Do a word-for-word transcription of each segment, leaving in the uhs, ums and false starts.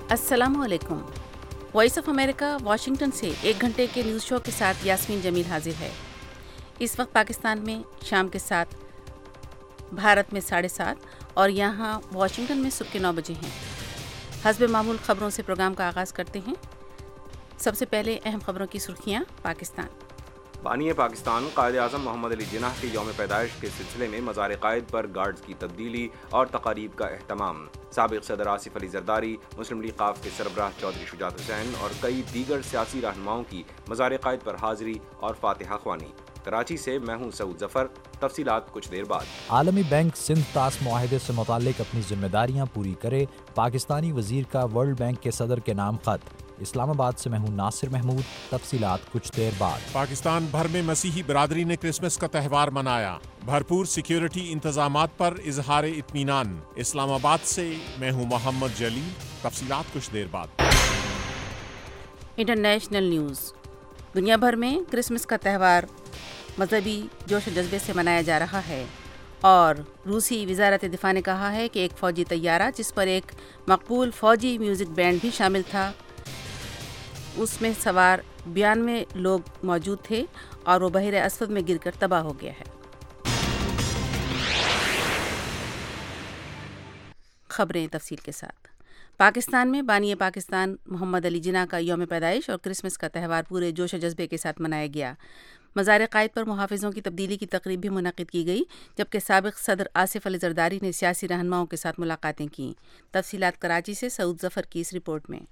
السلام علیکم۔ Voice of America Washington سے ایک گھنٹے کے نیوز شو کے ساتھ یاسمین جمیل حاضر ہے۔ اس وقت پاکستان میں شام کے سات، بھارت میں ساڑھے سات اور یہاں واشنگٹن میں صبح کے نو بجے ہیں۔ حسب معمول خبروں سے پروگرام کا آغاز کرتے ہیں۔ سب سے پہلے اہم خبروں کی سرخیاں۔ پاکستان بانی پاکستان قائد اعظم محمد علی جناح کے یوم پیدائش کے سلسلے میں مزار قائد پر گارڈز کی تبدیلی اور تقاریب کا اہتمام۔ سابق صدر آصف علی زرداری، مسلم لیگ قاف کے سربراہ چودھری شجاعت حسین اور کئی دیگر سیاسی رہنماؤں کی مزار قائد پر حاضری اور فاتحہ خوانی۔ کراچی سے میں ہوں سعود ظفر، تفصیلات کچھ دیر بعد۔ عالمی بینک سندھ طاس معاہدے سے متعلق اپنی ذمہ داریاں پوری کرے، پاکستانی وزیر کا ورلڈ بینک کے صدر کے نام خط۔ اسلام آباد سے میں ہوں ناصر محمود، تفصیلات کچھ دیر بعد۔ پاکستان بھر میں مسیحی برادری نے کرسمس کا تہوار منایا، بھرپور سیکیورٹی انتظامات پر اظہار اطمینان۔ اسلام آباد سے میں ہوں محمد جلیل، تفصیلات کچھ دیر بعد۔ International news. دنیا بھر میں کرسمس کا تہوار مذہبی جوش و جذبے سے منایا جا رہا ہے، اور روسی وزارت دفاع نے کہا ہے کہ ایک فوجی طیارہ جس پر ایک مقبول فوجی میوزک بینڈ بھی شامل تھا، اس میں سوار بیانوے لوگ موجود تھے اور وہ بحر اسود میں گر کر تباہ ہو گیا ہے۔ خبریں تفصیل کے ساتھ۔ پاکستان میں بانی پاکستان محمد علی جناح کا یوم پیدائش اور کرسمس کا تہوار پورے جوش و جذبے کے ساتھ منایا گیا۔ مزار قائد پر محافظوں کی تبدیلی کی تقریب بھی منعقد کی گئی، جبکہ سابق صدر آصف علی زرداری نے سیاسی رہنماؤں کے ساتھ ملاقاتیں کیں۔ تفصیلات کراچی سے سعود ظفر کی اس رپورٹ میں۔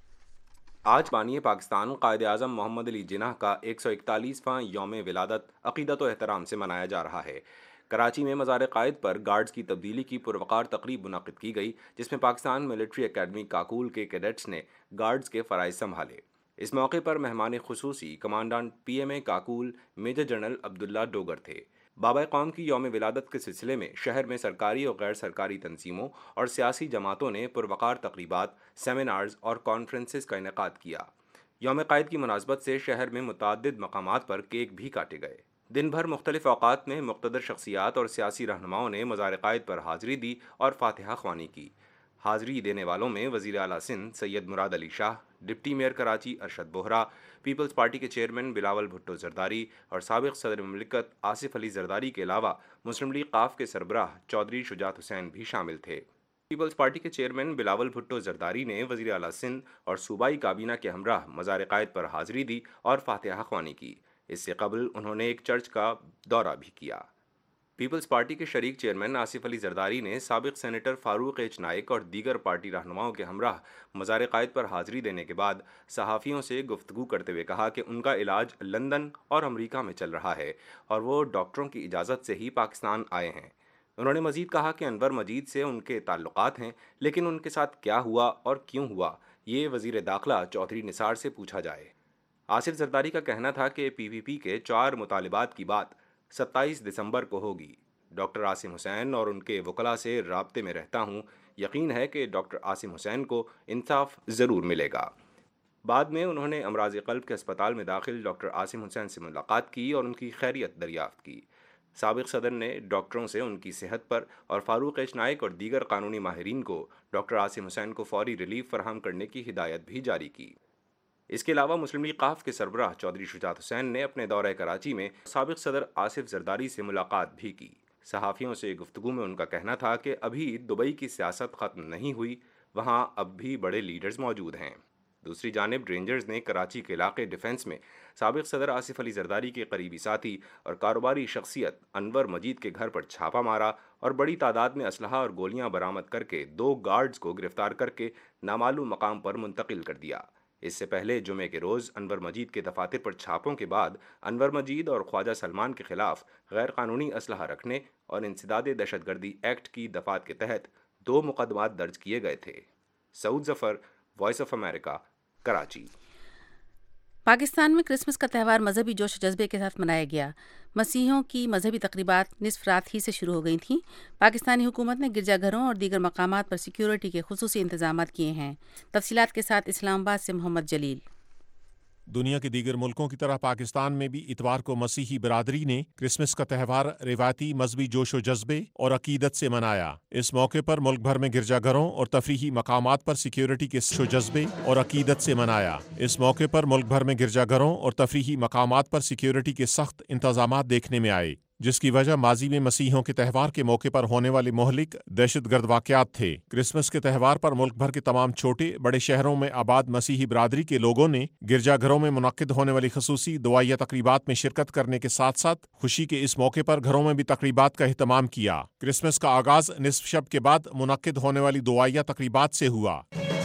آج بانی پاکستان قائد اعظم محمد علی جناح کا ایک سو اکتالیسواں یوم ولادت عقیدت و احترام سے منایا جا رہا ہے۔ کراچی میں مزار قائد پر گارڈز کی تبدیلی کی پروقار تقریب منعقد کی گئی، جس میں پاکستان ملٹری اکیڈمی کاکول کے کیڈٹس نے گارڈز کے فرائض سنبھالے۔ اس موقع پر مہمان خصوصی commandant P M A Kakul major general Abdullah Dogar تھے۔ بابا قوم کی یوم ولادت کے سلسلے میں شہر میں سرکاری اور غیر سرکاری تنظیموں اور سیاسی جماعتوں نے پروقار تقریبات، سیمینارز اور کانفرنسز کا انعقاد کیا۔ یوم قائد کی مناسبت سے شہر میں متعدد مقامات پر کیک بھی کاٹے گئے۔ دن بھر مختلف اوقات میں مقتدر شخصیات اور سیاسی رہنماؤں نے مزار قائد پر حاضری دی اور فاتحہ خوانی کی۔ حاضری دینے والوں میں وزیر اعلیٰ سندھ سید مراد علی شاہ، ڈپٹی میئر کراچی ارشد بوہرا، پیپلز پارٹی کے چیئرمین بلاول بھٹو زرداری اور سابق صدر مملکت آصف علی زرداری کے علاوہ مسلم لیگ قاف کے سربراہ چودھری شجاعت حسین بھی شامل تھے۔ پیپلز پارٹی کے چیئرمین بلاول بھٹو زرداری نے وزیر اعلیٰ سندھ اور صوبائی کابینہ کے ہمراہ مزار قائد پر حاضری دی اور فاتحہ خوانی کی۔ اس سے قبل انہوں نے ایک چرچ کا دورہ بھی کیا۔ پیپلز پارٹی کے شریک چیئرمین آصف علی زرداری نے سابق سینیٹر فاروق ایچ نائک اور دیگر پارٹی رہنماؤں کے ہمراہ مزار قائد پر حاضری دینے کے بعد صحافیوں سے گفتگو کرتے ہوئے کہا کہ ان کا علاج لندن اور امریکہ میں چل رہا ہے اور وہ ڈاکٹروں کی اجازت سے ہی پاکستان آئے ہیں۔ انہوں نے مزید کہا کہ انور مجید سے ان کے تعلقات ہیں، لیکن ان کے ساتھ کیا ہوا اور کیوں ہوا یہ وزیر داخلہ چودھری نثار سے پوچھا جائے۔ آصف زرداری کا کہنا تھا کہ پی پی پی کے چار مطالبات کی بات ستائیس دسمبر کو ہوگی۔ ڈاکٹر عاصم حسین اور ان کے وکلاء سے رابطے میں رہتا ہوں، یقین ہے کہ ڈاکٹر عاصم حسین کو انصاف ضرور ملے گا۔ بعد میں انہوں نے امراض قلب کے اسپتال میں داخل ڈاکٹر عاصم حسین سے ملاقات کی اور ان کی خیریت دریافت کی۔ سابق صدر نے ڈاکٹروں سے ان کی صحت پر اور فاروق ایچ نائک اور دیگر قانونی ماہرین کو ڈاکٹر عاصم حسین کو فوری ریلیف فراہم کرنے کی ہدایت بھی جاری کی۔ اس کے علاوہ مسلم لیگ قاف کے سربراہ چودھری شجاعت حسین نے اپنے دورہ کراچی میں سابق صدر آصف زرداری سے ملاقات بھی کی۔ صحافیوں سے گفتگو میں ان کا کہنا تھا کہ ابھی دبئی کی سیاست ختم نہیں ہوئی، وہاں اب بھی بڑے لیڈرز موجود ہیں۔ دوسری جانب رینجرز نے کراچی کے علاقے ڈیفنس میں سابق صدر آصف علی زرداری کے قریبی ساتھی اور کاروباری شخصیت انور مجید کے گھر پر چھاپا مارا اور بڑی تعداد میں اسلحہ اور گولیاں برآمد کر کے دو گارڈز کو گرفتار کر کے نامعلوم مقام پر منتقل کر دیا۔ اس سے پہلے جمعے کے روز انور مجید کے دفاتر پر چھاپوں کے بعد انور مجید اور خواجہ سلمان کے خلاف غیر قانونی اسلحہ رکھنے اور انسداد دہشت گردی ایکٹ کی دفعات کے تحت دو مقدمات درج کیے گئے تھے۔ Saud Zafar, voice of America, Karachi. Pakistan میں کرسمس کا تہوار مذہبی جوش و جذبے کے ساتھ منایا گیا۔ مسیحیوں کی مذہبی تقریبات نصف رات ہی سے شروع ہو گئی تھیں۔ پاکستانی حکومت نے گرجا گھروں اور دیگر مقامات پر سیکیورٹی کے خصوصی انتظامات کیے ہیں۔ تفصیلات کے ساتھ اسلام آباد سے محمد جلیل۔ دنیا کے دیگر ملکوں کی طرح پاکستان میں بھی اتوار کو مسیحی برادری نے کرسمس کا تہوار روایتی مذہبی جوش و جذبے اور عقیدت سے منایا۔ اس موقع پر ملک بھر میں گرجا گھروں اور تفریحی مقامات پر سیکیورٹی کے جوش و جذبے اور عقیدت سے منایا۔ اس موقع پر ملک بھر میں گرجا گھروں اور تفریحی مقامات پر سیکیورٹی کے سخت انتظامات دیکھنے میں آئے، جس کی وجہ ماضی میں مسیحیوں کے تہوار کے موقع پر ہونے والے مہلک دہشت گرد واقعات تھے۔ کرسمس کے تہوار پر ملک بھر کے تمام چھوٹے بڑے شہروں میں آباد مسیحی برادری کے لوگوں نے گرجا گھروں میں منعقد ہونے والی خصوصی دعائیہ تقریبات میں شرکت کرنے کے ساتھ ساتھ خوشی کے اس موقع پر گھروں میں بھی تقریبات کا اہتمام کیا۔ کرسمس کا آغاز نصف شب کے بعد منعقد ہونے والی دعائیہ تقریبات سے ہوا۔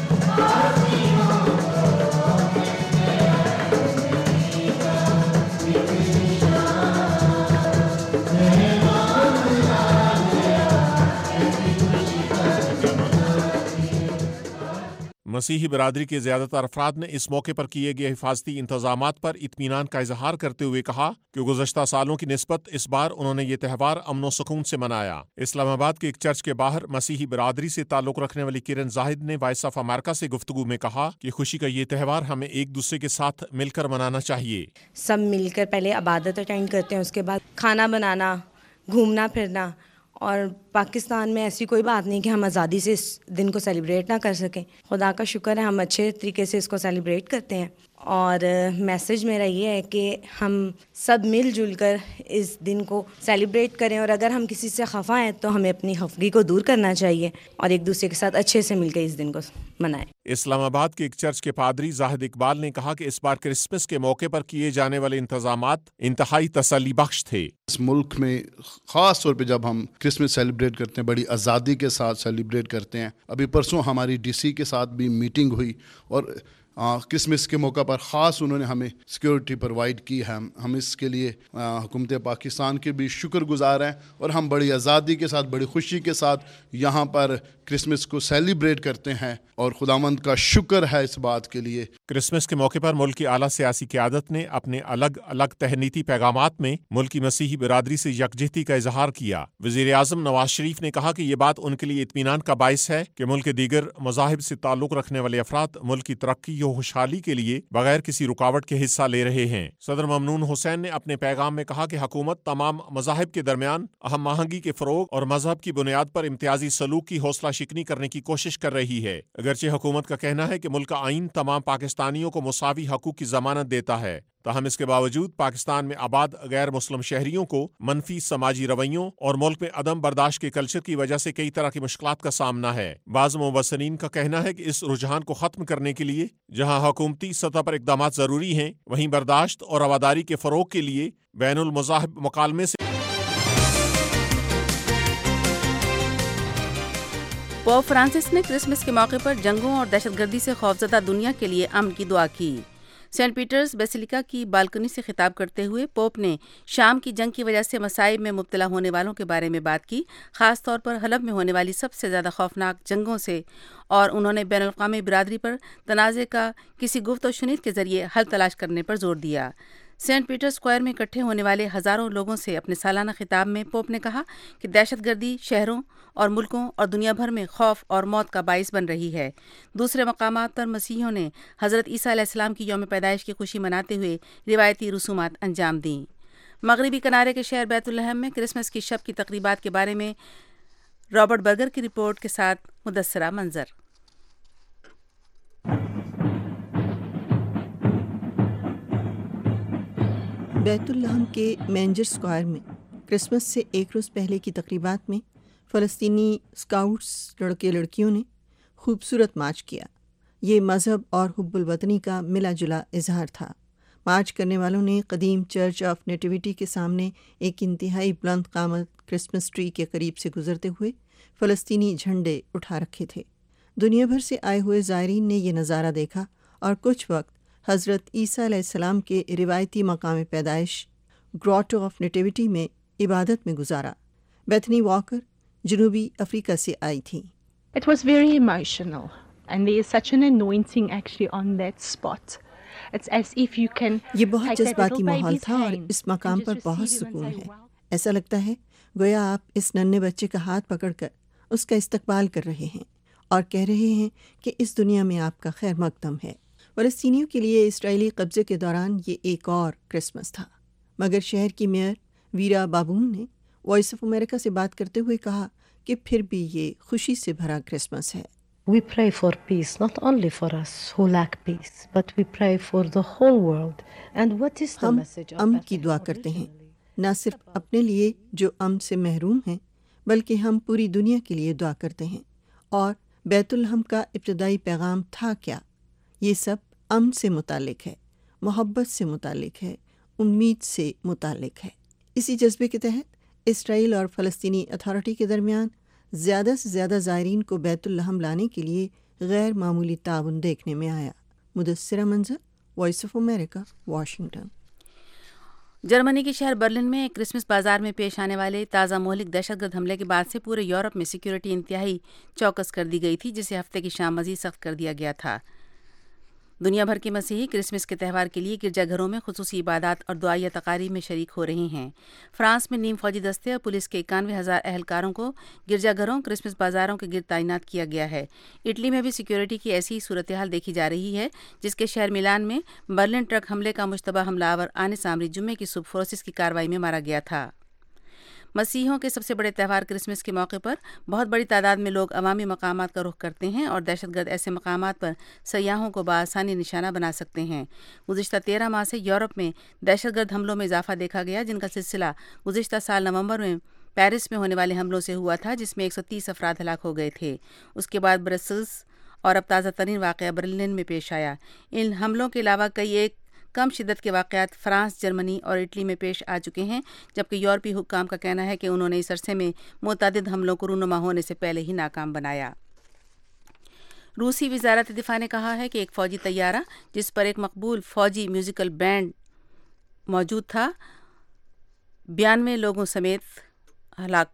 مسیحی برادری کے زیادہ تر افراد نے اس موقع پر کیے گئے حفاظتی انتظامات پر اطمینان کا اظہار کرتے ہوئے کہا کہ گزشتہ سالوں کی نسبت اس بار انہوں نے یہ تہوار امن و سکون سے منایا۔ اسلام آباد کے ایک چرچ کے باہر مسیحی برادری سے تعلق رکھنے والی کرن زاہد نے وائس آف امریکہ سے گفتگو میں کہا کہ خوشی کا یہ تہوار ہمیں ایک دوسرے کے ساتھ مل کر منانا چاہیے۔ سب مل کر پہلے عبادت اٹینڈ کرتے ہیں، اس کے بعد کھانا بنانا، گھومنا پھرنا، اور پاکستان میں ایسی کوئی بات نہیں کہ ہم آزادی سے اس دن کو سیلیبریٹ نہ کر سکیں۔ خدا کا شکر ہے ہم اچھے طریقے سے اس کو سیلیبریٹ کرتے ہیں، اور میسج میرا یہ ہے کہ ہم سب مل جل کر اس دن کو سیلیبریٹ کریں، اور اگر ہم کسی سے خفا ہیں تو ہمیں اپنی خفگی کو دور کرنا چاہیے اور ایک دوسرے کے ساتھ اچھے سے مل کے اس دن کو منائیں۔ اسلام آباد کے ایک چرچ کے پادری زاہد اقبال نے کہا کہ اس بار کرسمس کے موقع پر کیے جانے والے انتظامات انتہائی تسلی بخش تھے۔ اس ملک میں خاص طور پہ جب ہم کرسمس سیلیبریٹ کرتے ہیں بڑی آزادی کے ساتھ سیلیبریٹ کرتے ہیں۔ ابھی پرسوں ہماری ڈی سی کے ساتھ بھی میٹنگ ہوئی، اور کرسمس کے موقع پر خاص انہوں نے ہمیں سیکیورٹی پرووائڈ کی ہے۔ ہم اس کے لیے حکومت پاکستان کے بھی شکر گزار ہیں، اور ہم بڑی آزادی کے ساتھ بڑی خوشی کے ساتھ یہاں پر کرسمس کو سیلیبریٹ کرتے ہیں، اور خداوند کا شکر ہے اس بات کے لیے۔ کرسمس کے موقع پر ملک کی اعلیٰ سیاسی قیادت نے اپنے الگ الگ تہنیتی پیغامات میں ملکی مسیحی برادری سے یکجہتی کا اظہار کیا۔ وزیر اعظم نواز شریف نے کہا کہ یہ بات ان کے لیے اطمینان کا باعث ہے کہ ملک کے دیگر مذاہب سے تعلق رکھنے والے افراد ملک کی ترقی و خوشحالی کے لیے بغیر کسی رکاوٹ کے حصہ لے رہے ہیں۔ صدر ممنون حسین نے اپنے پیغام میں کہا کہ حکومت تمام مذاہب کے درمیان ہم آہنگی کے فروغ اور مذہب کی بنیاد پر امتیازی سلوک کی حوصلہ شکنی کرنے کی کوشش کر رہی ہے۔ اگرچہ حکومت کا کہنا ہے کہ ملک کا آئین تمام پاکستانیوں کو مساوی حقوق کی ضمانت دیتا ہے، تاہم اس کے باوجود پاکستان میں آباد غیر مسلم شہریوں کو منفی سماجی رویوں اور ملک میں عدم برداشت کے کلچر کی وجہ سے کئی طرح کی مشکلات کا سامنا ہے۔ بعض مبصرین کا کہنا ہے کہ اس رجحان کو ختم کرنے کے لیے جہاں حکومتی سطح پر اقدامات ضروری ہیں، وہیں برداشت اور رواداری کے فروغ کے لیے بین المذاہب مکالمے سے پوپ فرانسس نے کرسمس کے موقع پر جنگوں اور دہشت گردی سے خوفزدہ دنیا کے لیے امن کی دعا کی۔ سینٹ پیٹرز بیسیلیکا کی بالکنی سے خطاب کرتے ہوئے پوپ نے شام کی جنگ کی وجہ سے مصائب میں مبتلا ہونے والوں کے بارے میں بات کی، خاص طور پر حلب میں ہونے والی سب سے زیادہ خوفناک جنگوں سے، اور انہوں نے بین الاقوامی برادری پر تنازع کا کسی گفت و شنید کے ذریعے حل تلاش کرنے پر زور دیا۔ سینٹ پیٹر اسکوائر میں اکٹھے ہونے والے ہزاروں لوگوں سے اپنے سالانہ خطاب میں پوپ نے کہا کہ دہشت گردی شہروں اور ملکوں اور دنیا بھر میں خوف اور موت کا باعث بن رہی ہے۔ دوسرے مقامات پر مسیحیوں نے حضرت عیسیٰ علیہ السلام کی یوم پیدائش کی خوشی مناتے ہوئے روایتی رسومات انجام دیں۔ مغربی کنارے کے شہر بیت الحم میں کرسمس کی شب کی تقریبات کے بارے میں رابرٹ برگر کی رپورٹ کے ساتھ مدثرہ منظر۔ بیت الحم کے مینجر اسکوائر میں کرسمس سے ایک روز پہلے کی تقریبات میں فلسطینی اسکاؤٹس لڑکے لڑکیوں نے خوبصورت مارچ کیا۔ یہ مذہب اور حب الوطنی کا ملا جلا اظہار تھا۔ مارچ کرنے والوں نے قدیم چرچ آف نیٹیویٹی کے سامنے ایک انتہائی بلند قامت کرسمس ٹری کے قریب سے گزرتے ہوئے فلسطینی جھنڈے اٹھا رکھے تھے۔ دنیا بھر سے آئے ہوئے زائرین نے یہ نظارہ دیکھا اور کچھ وقت حضرت عیسیٰ علیہ السلام کے روایتی مقام پیدائش گروٹو آف نیٹیویٹی میں عبادت میں گزارا۔ بیتھنی واکر جنوبی افریقہ سے آئی تھی۔ It was very emotional and there is such an anointing actually on that spot. It's as if you can یہ بہت جذباتی ماحول تھا اور اس مقام پر بہت سکون ہے۔ ایسا لگتا ہے گویا آپ اس ننھے بچے کا ہاتھ پکڑ کر اس کا استقبال کر رہے ہیں اور کہہ رہے ہیں کہ اس دنیا میں آپ کا خیر مقدم ہے۔ فلسطینیوں کے لیے اسرائیلی قبضے کے دوران یہ ایک اور کرسمس تھا، مگر شہر کی میئر ویرا بابون نے وائس آف امریکہ سے بات کرتے ہوئے کہا کہ پھر بھی یہ خوشی سے بھرا کرسمس ہے۔ We pray for peace, not only for us who lack peace, but we pray for the whole world. And what is the ہم message of امن Bethlehem کی دعا کرتے ہیں، originally? نہ صرف اپنے لیے جو امن سے محروم ہیں، بلکہ ہم پوری دنیا کے لیے دعا کرتے ہیں۔ اور بیت الحم کا ابتدائی پیغام تھا کیا؟ یہ سب امن سے متعلق ہے، محبت سے متعلق ہے، امید سے متعلق ہے۔ اسی جذبے کے تحت اسرائیل اور فلسطینی اتھارٹی کے درمیان زیادہ سے زیادہ زائرین کو بیت الحم لانے کے لیے غیر معمولی تعاون دیکھنے میں آیا۔ Mudassira Manzar, voice of America, Washington. جرمنی کے شہر برلن میں ایک کرسمس بازار میں پیش آنے والے تازہ مہلک دہشت گرد حملے کے بعد سے پورے یورپ میں سیکیورٹی انتہائی چوکس کر دی گئی تھی، جسے ہفتے کی شام مزید سخت کر دیا گیا تھا۔ دنیا بھر کے مسیحی کرسمس کے تہوار کے لیے گرجا گھروں میں خصوصی عبادات اور دعائیہ تقاریب میں شریک ہو رہے ہیں۔ فرانس میں نیم فوجی دستے اور پولیس کے اکانوے ہزار اہلکاروں کو گرجا گھروں، کرسمس بازاروں کے گرد تعینات کیا گیا ہے۔ اٹلی میں بھی سیکیورٹی کی ایسی ہی صورتحال دیکھی جا رہی ہے، جس کے شہر میلان میں برلن ٹرک حملے کا مشتبہ حملہ آور آنے سامری جمعے کی صبح فورسز کی کارروائی میں مارا گیا تھا۔ مسیحیوں کے سب سے بڑے تہوار کرسمس کے موقع پر بہت بڑی تعداد میں لوگ عوامی مقامات کا رخ کرتے ہیں اور دہشت گرد ایسے مقامات پر سیاحوں کو بآسانی نشانہ بنا سکتے ہیں۔ گزشتہ تیرہ ماہ سے یورپ میں دہشت گرد حملوں میں اضافہ دیکھا گیا، جن کا سلسلہ گزشتہ سال نومبر میں پیرس میں ہونے والے حملوں سے ہوا تھا، جس میں ایک سو تیس افراد ہلاک ہو گئے تھے۔ اس کے بعد برسلز اور اب تازہ ترین واقعہ برلن میں پیش آیا۔ ان حملوں کے علاوہ کئی ایک کم شدت کے واقعات فرانس، جرمنی اور اٹلی میں پیش آ چکے ہیں، جبکہ یورپی حکام کا کہنا ہے کہ انہوں نے اس عرصے میں متعدد حملوں کو رونما ہونے سے پہلے ہی ناکام بنایا۔ روسی وزارت دفاع نے کہا ہے کہ ایک فوجی طیارہ جس پر ایک مقبول فوجی میوزیکل بینڈ موجود تھا، بیانوے لوگوں سمیت ہلاک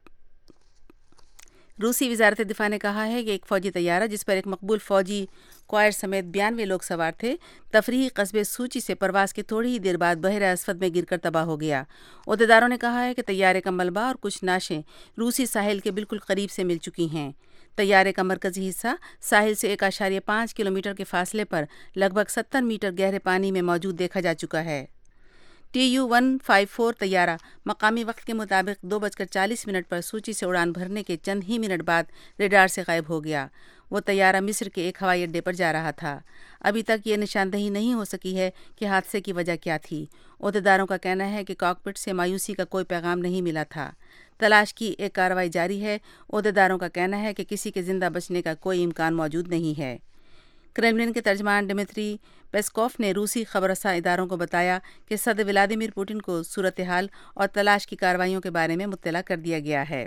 روسی وزارت دفاع نے کہا ہے کہ ایک فوجی طیارہ جس پر ایک مقبول فوجی کوائر سمیت بیانوے لوگ سوار تھے، تفریحی قصبے سوچی سے پرواز کے تھوڑی ہی دیر بعد بحر اسود میں گر کر تباہ ہو گیا۔ عہدیداروں نے کہا ہے کہ طیارے کا ملبہ اور کچھ نعشیں روسی ساحل کے بالکل قریب سے مل چکی ہیں۔ طیارے کا مرکزی حصہ ساحل سے ایک اشاریہ پانچ کلومیٹر کے فاصلے پر لگ بھگ ستر میٹر گہرے پانی میں موجود دیکھا جا چکا ہے۔ T U one five four طیارہ مقامی وقت کے مطابق دو بج کر چالیس منٹ پر سوچی سے اڑان بھرنے کے چند ہی منٹ بعد ریڈار سے غائب ہو گیا۔ وہ طیارہ مصر کے ایک ہوائی اڈے پر جا رہا تھا۔ ابھی تک یہ نشاندہی نہیں ہو سکی ہے کہ حادثے کی وجہ کیا تھی۔ عہدیداروں کا کہنا ہے کہ کاکپٹ سے مایوسی کا کوئی پیغام نہیں ملا تھا۔ تلاش کی ایک کارروائی جاری ہے۔ عہدیداروں کا کہنا ہے کہ کسی کے زندہ بچنے کا کوئی امکان موجود نہیں ہے۔ کرملن کے ترجمان ڈمیٹری پیسکوف نے روسی خبر رساں اداروں کو بتایا کہ صدر ولادیمیر پوٹن کو صورتحال اور تلاش کی کارروائیوں کے بارے میں مطلع کر دیا گیا ہے۔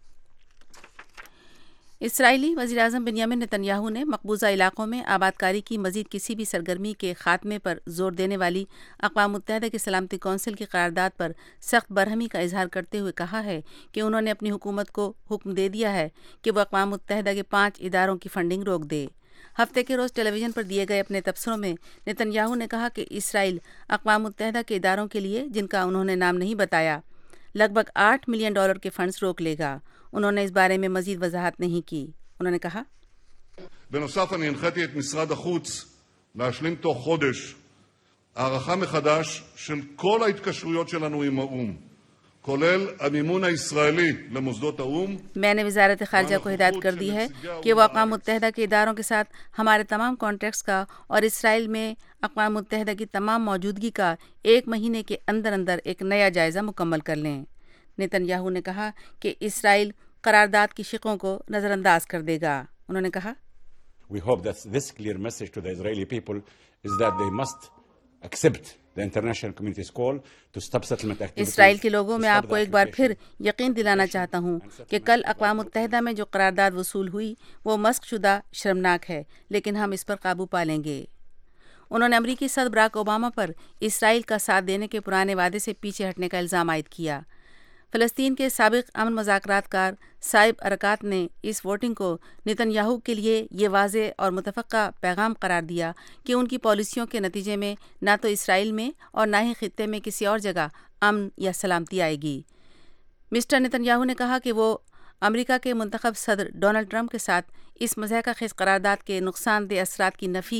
اسرائیلی وزیراعظم بنیامین نتن یاہو نے مقبوضہ علاقوں میں آباد کاری کی مزید کسی بھی سرگرمی کے خاتمے پر زور دینے والی اقوام متحدہ کی سلامتی کونسل کی قرارداد پر سخت برہمی کا اظہار کرتے ہوئے کہا ہے کہ انہوں نے اپنی حکومت کو حکم دے دیا ہے کہ وہ اقوام متحدہ کے پانچ اداروں کی فنڈنگ روک دے۔ ہفتے کے روز ٹیلی ویژن پر دیے گئے اپنے تبصروں میں نتن یاہو نے کہا کہ اسرائیل اقوام متحدہ کے اداروں کے لیے، جن کا انہوں نے نام نہیں بتایا، لگ بھگ آٹھ ملین ڈالر کے فنڈز روک لے گا۔ انہوں نے اس بارے میں مزید وضاحت نہیں کی۔ انہوں نے کہا בנוסף אני הנחיתי את משרד החוץ להשלים תוך חודש הערכה מחדש של כל ההתקשרויות שלנו עם האו"ם, כולל המימון הישראלי למוסדות האו"م۔ میں نے وزارت خارجہ کو ہدایت کر دی ہے کہ وہ اقوام متحدہ کے اداروں کے ساتھ ہمارے تمام کانٹریکٹس کا اور اسرائیل میں اقوام متحدہ کی تمام موجودگی کا ایک مہینے کے اندر اندر ایک نیا جائزہ مکمل کر لیں۔ نتن یاہو نے کہا کہ اسرائیل قرارداد کی شقوں کو نظر انداز کر دے گا۔ انہوں نے کہا We hope that this clear message to the Israeli people is that they must accept the international community's call to stop settlement activities۔ اسرائیل کے لوگوں میں آپ کو ایک بار پھر یقین دلانا چاہتا ہوں کہ کل اقوام متحدہ میں جو قرارداد وصول ہوئی وہ مسخ شدہ شرمناک ہے، لیکن ہم اس پر قابو پا لیں گے۔ انہوں نے امریکی صدر براک اوباما پر اسرائیل کا ساتھ دینے کے پرانے وعدے سے پیچھے ہٹنے کا الزام عائد کیا۔ فلسطین کے سابق امن مذاکرات کار صائب ارکات نے اس ووٹنگ کو نتن یاہو کے لیے یہ واضح اور متفقہ پیغام قرار دیا کہ ان کی پالیسیوں کے نتیجے میں نہ تو اسرائیل میں اور نہ ہی خطے میں کسی اور جگہ امن یا سلامتی آئے گی۔ مسٹر نتن یاہو نے کہا کہ وہ امریکہ کے منتخب صدر ڈونلڈ ٹرمپ کے ساتھ اس مضحکہ خیز قرارداد کے نقصان دہ اثرات کی نفی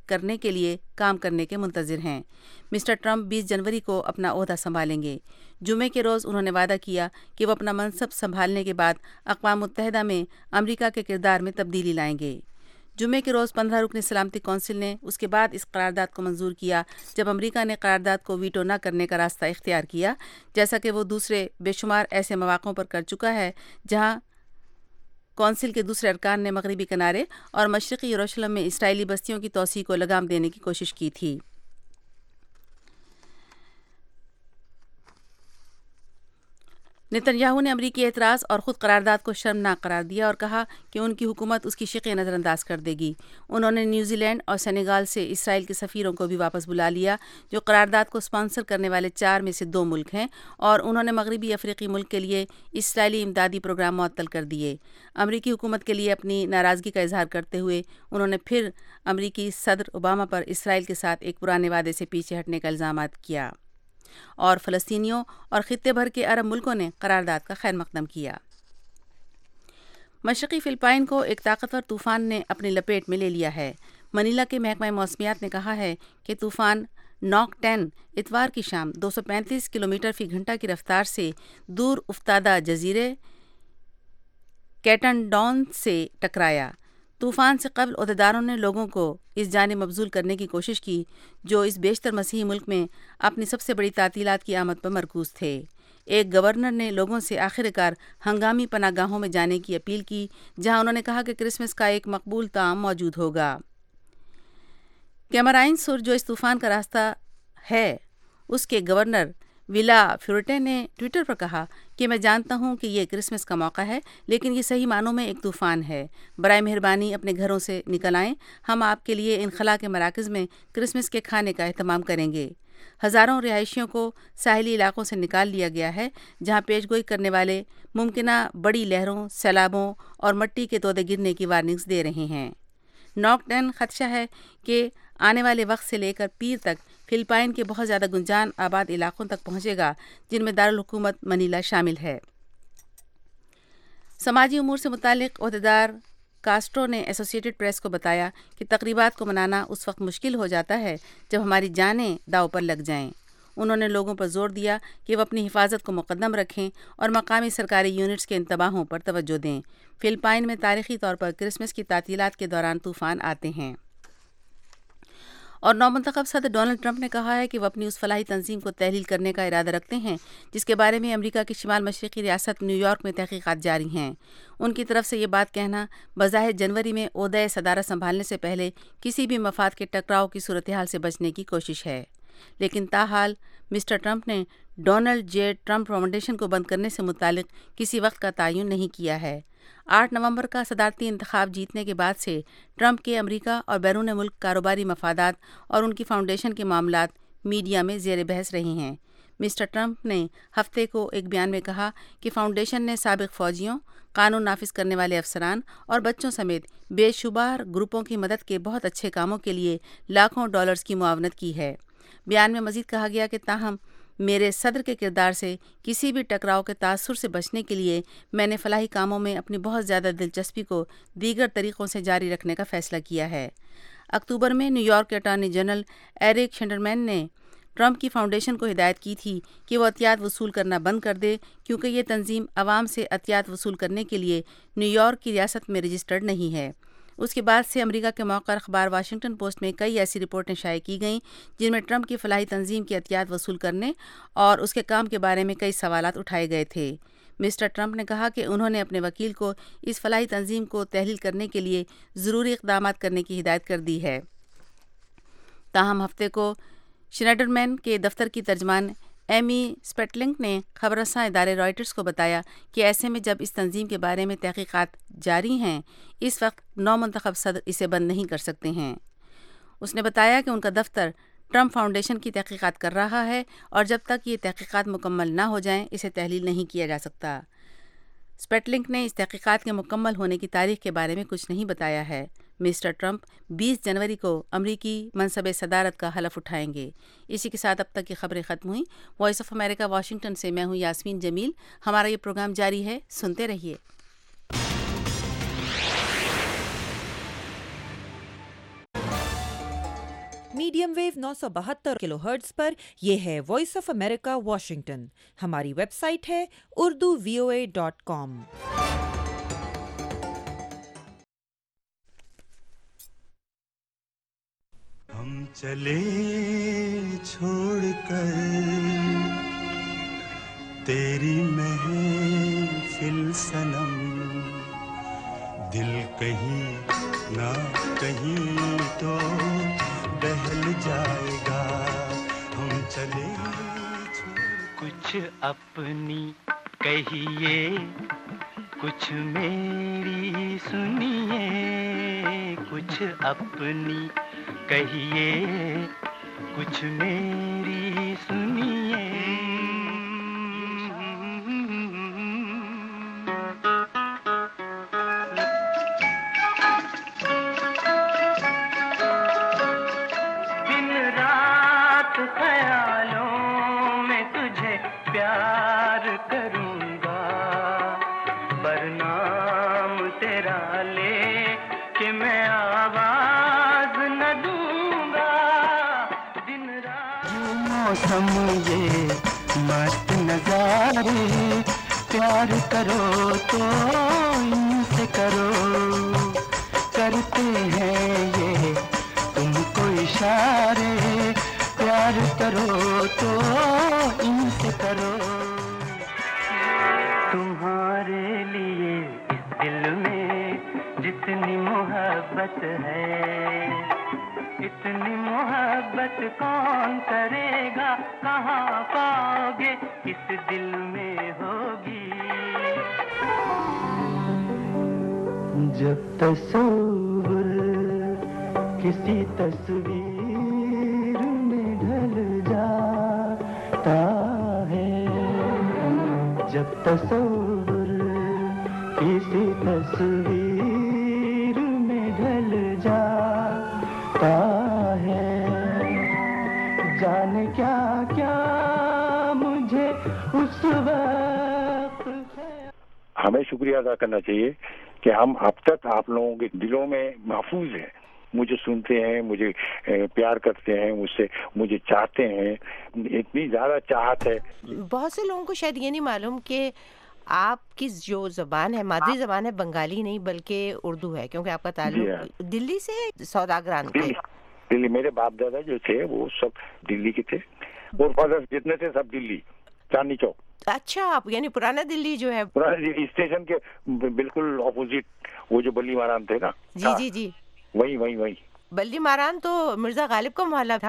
کرنے کے لیے کام کرنے کے منتظر ہیں۔ مسٹر ٹرمپ بیس جنوری کو اپنا عہدہ سنبھالیں گے۔ جمعے کے روز انہوں نے وعدہ کیا کہ وہ اپنا منصب سنبھالنے کے بعد اقوام متحدہ میں امریکہ کے کردار میں تبدیلی لائیں گے۔ جمعے کے روز پندرہ رکنی سلامتی کونسل نے اس کے بعد اس قرارداد کو منظور کیا جب امریکہ نے قرارداد کو ویٹو نہ کرنے کا راستہ اختیار کیا، جیسا کہ وہ دوسرے بے شمار ایسے مواقعوں پر کر چکا ہے جہاں کونسل کے دوسرے ارکان نے مغربی کنارے اور مشرقی یروشلم میں اسرائیلی بستیوں کی توسیع کو لگام دینے کی کوشش کی تھی۔ نتن یاہو نے امریکی اعتراض اور خود قرارداد کو شرمناک قرار دیا اور کہا کہ ان کی حکومت اس کی شقیں نظر انداز کر دے گی۔ انہوں نے نیوزی لینڈ اور سینیگال سے اسرائیل کے سفیروں کو بھی واپس بلا لیا جو قرارداد کو اسپانسر کرنے والے چار میں سے دو ملک ہیں، اور انہوں نے مغربی افریقی ملک کے لیے اسرائیلی امدادی پروگرام معطل کر دیے۔ امریکی حکومت کے لیے اپنی ناراضگی کا اظہار کرتے ہوئے انہوں نے پھر امریکی صدر اوباما پر اسرائیل کے ساتھ ایک پرانے وعدے سے پیچھے ہٹنے کا الزام عائد کیا، اور فلسطینیوں اور خطے بھر کے عرب ملکوں نے قرارداد کا خیر مقدم کیا۔ مشرقی فلپائن کو ایک طاقتور طوفان نے اپنی لپیٹ میں لے لیا ہے۔ منیلا کے محکمہ موسمیات نے کہا ہے کہ طوفان ناک ٹین اتوار کی شام دو سو پینتیس کلومیٹر فی گھنٹہ کی رفتار سے دور افتادہ جزیرے کیٹن ڈون سے ٹکرایا۔ طوفان سے قبل عہدیداروں نے لوگوں کو اس جانب مبذول کرنے کی کوشش کی جو اس بیشتر مسیحی ملک میں اپنی سب سے بڑی تعطیلات کی آمد پر مرکوز تھے۔ ایک گورنر نے لوگوں سے آخر کار ہنگامی پناہ گاہوں میں جانے کی اپیل کی جہاں انہوں نے کہا کہ کرسمس کا ایک مقبول طعام موجود ہوگا۔ کیمرائن سر جو اس طوفان کا راستہ ہے، اس کے گورنر ولا فیورٹے نے ٹویٹر پر کہا کہ میں جانتا ہوں کہ یہ کرسمس کا موقع ہے، لیکن یہ صحیح معنوں میں ایک طوفان ہے۔ برائے مہربانی اپنے گھروں سے نکل آئیں، ہم آپ کے لیے انخلا کے مراکز میں کرسمس کے کھانے کا اہتمام کریں گے۔ ہزاروں رہائشیوں کو ساحلی علاقوں سے نکال لیا گیا ہے جہاں پیش گوئی کرنے والے ممکنہ بڑی لہروں، سیلابوں اور مٹی کے تودے گرنے کی وارننگز دے رہے ہیں۔ ناک ڈین خدشہ ہے کہ آنے والے وقت سے لے کر پیر تک فلپائن کے بہت زیادہ گنجان آباد علاقوں تک پہنچے گا جن میں دارالحکومت منیلا شامل ہے۔ سماجی امور سے متعلق عہدیدار کاسٹرو نے ایسوسی ایٹڈ پریس کو بتایا کہ تقریبات کو منانا اس وقت مشکل ہو جاتا ہے جب ہماری جانیں داؤ پر لگ جائیں۔ انہوں نے لوگوں پر زور دیا کہ وہ اپنی حفاظت کو مقدم رکھیں اور مقامی سرکاری یونٹس کے انتباہوں پر توجہ دیں۔ فلپائن میں تاریخی طور پر کرسمس کی تعطیلات کے دوران طوفان آتے ہیں۔ اور نومنتخب صدر ڈونلڈ ٹرمپ نے کہا ہے کہ وہ اپنی اس فلاحی تنظیم کو تحلیل کرنے کا ارادہ رکھتے ہیں جس کے بارے میں امریکہ کی شمال مشرقی ریاست نیو یارک میں تحقیقات جاری ہیں۔ ان کی طرف سے یہ بات کہنا بظاہر جنوری میں عہدۂ صدارت سنبھالنے سے پہلے کسی بھی مفاد کے ٹکراؤ کی صورتحال سے بچنے کی کوشش ہے، لیکن تاحال مسٹر ٹرمپ نے ڈونلڈ جے ٹرمپ فاؤنڈیشن کو بند کرنے سے متعلق کسی وقت کا تعین نہیں کیا ہے۔ آٹھ نومبر کا صدارتی انتخاب جیتنے کے بعد سے ٹرمپ کے امریکہ اور بیرون ملک کاروباری مفادات اور ان کی فاؤنڈیشن کے معاملات میڈیا میں زیر بحث رہے ہیں۔ مسٹر ٹرمپ نے ہفتے کو ایک بیان میں کہا کہ فاؤنڈیشن نے سابق فوجیوں، قانون نافذ کرنے والے افسران اور بچوں سمیت بے شمار گروپوں کی مدد کے بہت اچھے کاموں کے لیے لاکھوں ڈالرز کی معاونت کی ہے۔ بیان میں مزید کہا گیا کہ تاہم میرے صدر کے کردار سے کسی بھی ٹکراؤ کے تاثر سے بچنے کے لیے میں نے فلاحی کاموں میں اپنی بہت زیادہ دلچسپی کو دیگر طریقوں سے جاری رکھنے کا فیصلہ کیا ہے۔ اکتوبر میں نیو یارک کے اٹارنی جنرل ایرک شنڈرمین نے ٹرمپ کی فاؤنڈیشن کو ہدایت کی تھی کہ وہ عطیات وصول کرنا بند کر دے کیونکہ یہ تنظیم عوام سے عطیات وصول کرنے کے لیے نیو یارک کی ریاست میں رجسٹرڈ نہیں ہے۔ اس کے بعد سے امریکہ کے موقع اخبار واشنگٹن پوسٹ میں کئی ایسی رپورٹیں شائع کی گئیں جن میں ٹرمپ کی فلاحی تنظیم کی عطیات وصول کرنے اور اس کے کام کے بارے میں کئی سوالات اٹھائے گئے تھے۔ مسٹر ٹرمپ نے کہا کہ انہوں نے اپنے وکیل کو اس فلاحی تنظیم کو تحلیل کرنے کے لیے ضروری اقدامات کرنے کی ہدایت کر دی ہے۔ تاہم ہفتے کو شنیڈرمین کے دفتر کی ترجمان ایمی سپیٹلنک نے خبر رساں ادارے رائٹرز کو بتایا کہ ایسے میں جب اس تنظیم کے بارے میں تحقیقات جاری ہیں اس وقت نو منتخب صدر اسے بند نہیں کر سکتے ہیں۔ اس نے بتایا کہ ان کا دفتر ٹرمپ فاؤنڈیشن کی تحقیقات کر رہا ہے اور جب تک یہ تحقیقات مکمل نہ ہو جائیں اسے تحلیل نہیں کیا جا سکتا۔ سپیٹلنک نے اس تحقیقات کے مکمل ہونے کی تاریخ کے بارے میں کچھ نہیں بتایا ہے۔ مسٹر ٹرمپ بیس جنوری کو امریکی منصب صدارت کا حلف اٹھائیں گے۔ اسی کے ساتھ اب تک کی خبریں ختم ہوئیں۔ وائس آف امریکہ واشنگٹن سے میں ہوں یاسمین جمیل۔ ہمارا یہ پروگرام جاری ہے، سنتے رہیے۔ میڈیم ویو نو سو بہتر کلو ہرٹز پر. یہ ہے وائس آف امریکہ واشنگٹن. ہماری ویب سائٹ ہے اردو وی او اے ڈاٹ کام. ہم چلے چھوڑ کر تیری محفل صنم، دل کہیں نہ کہیں تو بہل جائے گا. ہم چلے کچھ اپنی کہیے کچھ میری سنیے، کچھ اپنی کہیے کچھ میری سنیے. دن رات خیالوں میں تجھے پیار کروں گا، برنام تیرا لے کہ میں آواز نہ دوں گا. دن رات جو موسم یہ مست نظارے، پیار کرو تو ان سے کرو، کرتے ہیں یہ تم کو اشارے، پیار کرو تو ان سے کرو. تمہارے لیے اس دل میں جتنی محبت ہے، اتنی محبت کون کرے گا، کہاں پاؤ گے اس دل میں ہوگی. جب تصور کسی تصویر میں ڈھل جاتا ہے، جب تصور کسی تصویر میں ڈھل جاتا ہے، جانے کیا کیا مجھے اس وقت. ہمیں شکریہ ادا کرنا چاہیے کہ ہم اب تک آپ لوگوں کے دلوں میں محفوظ ہیں. مجھے سنتے ہیں، مجھے پیار کرتے ہیں، مجھ سے مجھے چاہتے ہیں، اتنی زیادہ چاہت ہے. بہت سے لوگوں کو شاید یہ نہیں معلوم کہ آپ کی جو زبان ہے، مادری زبان ہے، بنگالی نہیں بلکہ اردو ہے، کیونکہ آپ کا تعلق دلی سے ہے. سوداگران کے دلی میرے باپ دادا جو تھے وہ سب دلی کے تھے، اور فادر جتنے تھے سب دلی، چاندنی چوک. اچھا، آپ یعنی پرانا دلی جو ہے، پرانا دلی اسٹیشن کے بالکل اپوزٹ وہ جو بلی ماران تھے نا. جی جی جی وہی وہی وہی بلی ماران تو مرزا غالب کا محلہ تھا.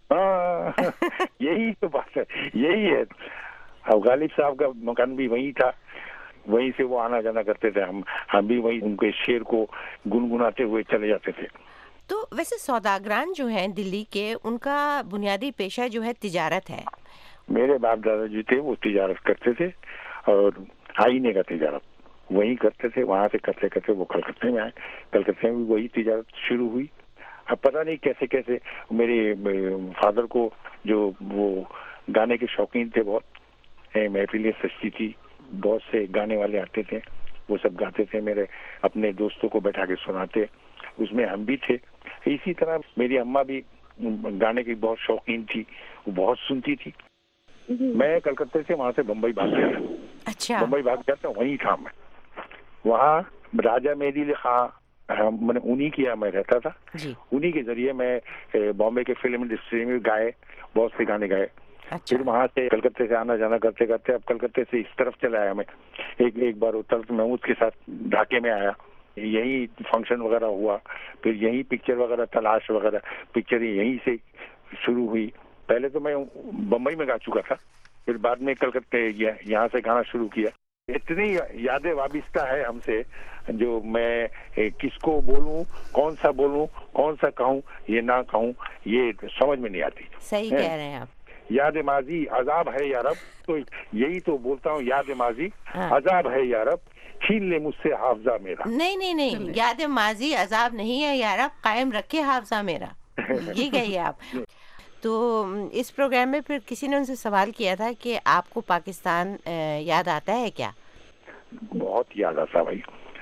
ہاں یہی تو بات ہے، یہی ہے. اب غالب صاحب کا مکان بھی وہی تھا، وہیں سے وہ آنا جانا کرتے تھے. ہم ہم بھی وہیں ان کے شعر کو گنگناتے ہوئے چلے جاتے تھے. تو ویسے سوداگران جو ہیں دلی کے، ان کا بنیادی پیشہ جو ہے تجارت ہے. میرے باپ دادا جو تھے وہ تجارت کرتے تھے، اور آئینے کا تجارت وہیں کرتے تھے. وہاں سے کرتے کرتے وہ کلکتے میں آئے، کلکتے میں وہی تجارت شروع ہوئی. اب پتہ نہیں کیسے کیسے میرے فادر کو جو وہ گانے کے شوقین تھے، بہت محفلیں سجتی تھی، بہت سے گانے والے آتے تھے، وہ سب گاتے تھے، میرے اپنے دوستوں کو بیٹھا کے سناتے، اس میں ہم بھی تھے. اسی طرح میری اماں بھی گانے کی بہت شوقین تھی، وہ بہت سنتی تھی. میں کلکتے سے وہاں سے بمبئی بھاگ گیا تھا. اچھا، بمبئی بھاگ گیا تھا، وہیں تھا میں. وہاں راجہ مہدی علی خان میں نے انہی کیا میں رہتا تھا. انہی کے ذریعے میں بامبے کے فلم انڈسٹری میں گائے، بہت سے گانے گائے. پھر وہاں سے کلکتے سے آنا جانا کرتے کرتے اب کلکتے سے اس طرف چلا آیا میں. ایک ایک بار طلعت محمود کے ساتھ ڈھاکے میں آیا، یہی فنکشن وغیرہ ہوا. پھر یہی پکچر وغیرہ تلاش وغیرہ پکچر یہیں سے شروع ہوئی. پہلے تو میں بمبئی میں گا چکا تھا، پھر بعد میں کلکتے یہاں سے گانا شروع کیا. اتنی یادیں وابستہ ہے ہم سے، جو میں کس کو بولوں، کون سا بولوں، کون سا کہوں، یہ نہ کہوں، یہ سمجھ میں نہیں آتی. صحیح کہہ رہے ہیں آپ. یاد ماضی عذاب ہے یا رب، تو یہی تو بولتا ہوں، یاد ماضی عذاب ہے یا رب، چھین لے مجھ سے حافظہ میرا. نہیں نہیں نہیں، یاد ماضی عذاب نہیں ہے یا رب، قائم رکھے حافظہ میرا، یہ کہیے آپ. تو اس پروگرام میں پھر کسی نے ان سے سوال کیا تھا کہ آپ کو پاکستان یاد آتا ہے کیا؟ بہت یاد آتا بھائی.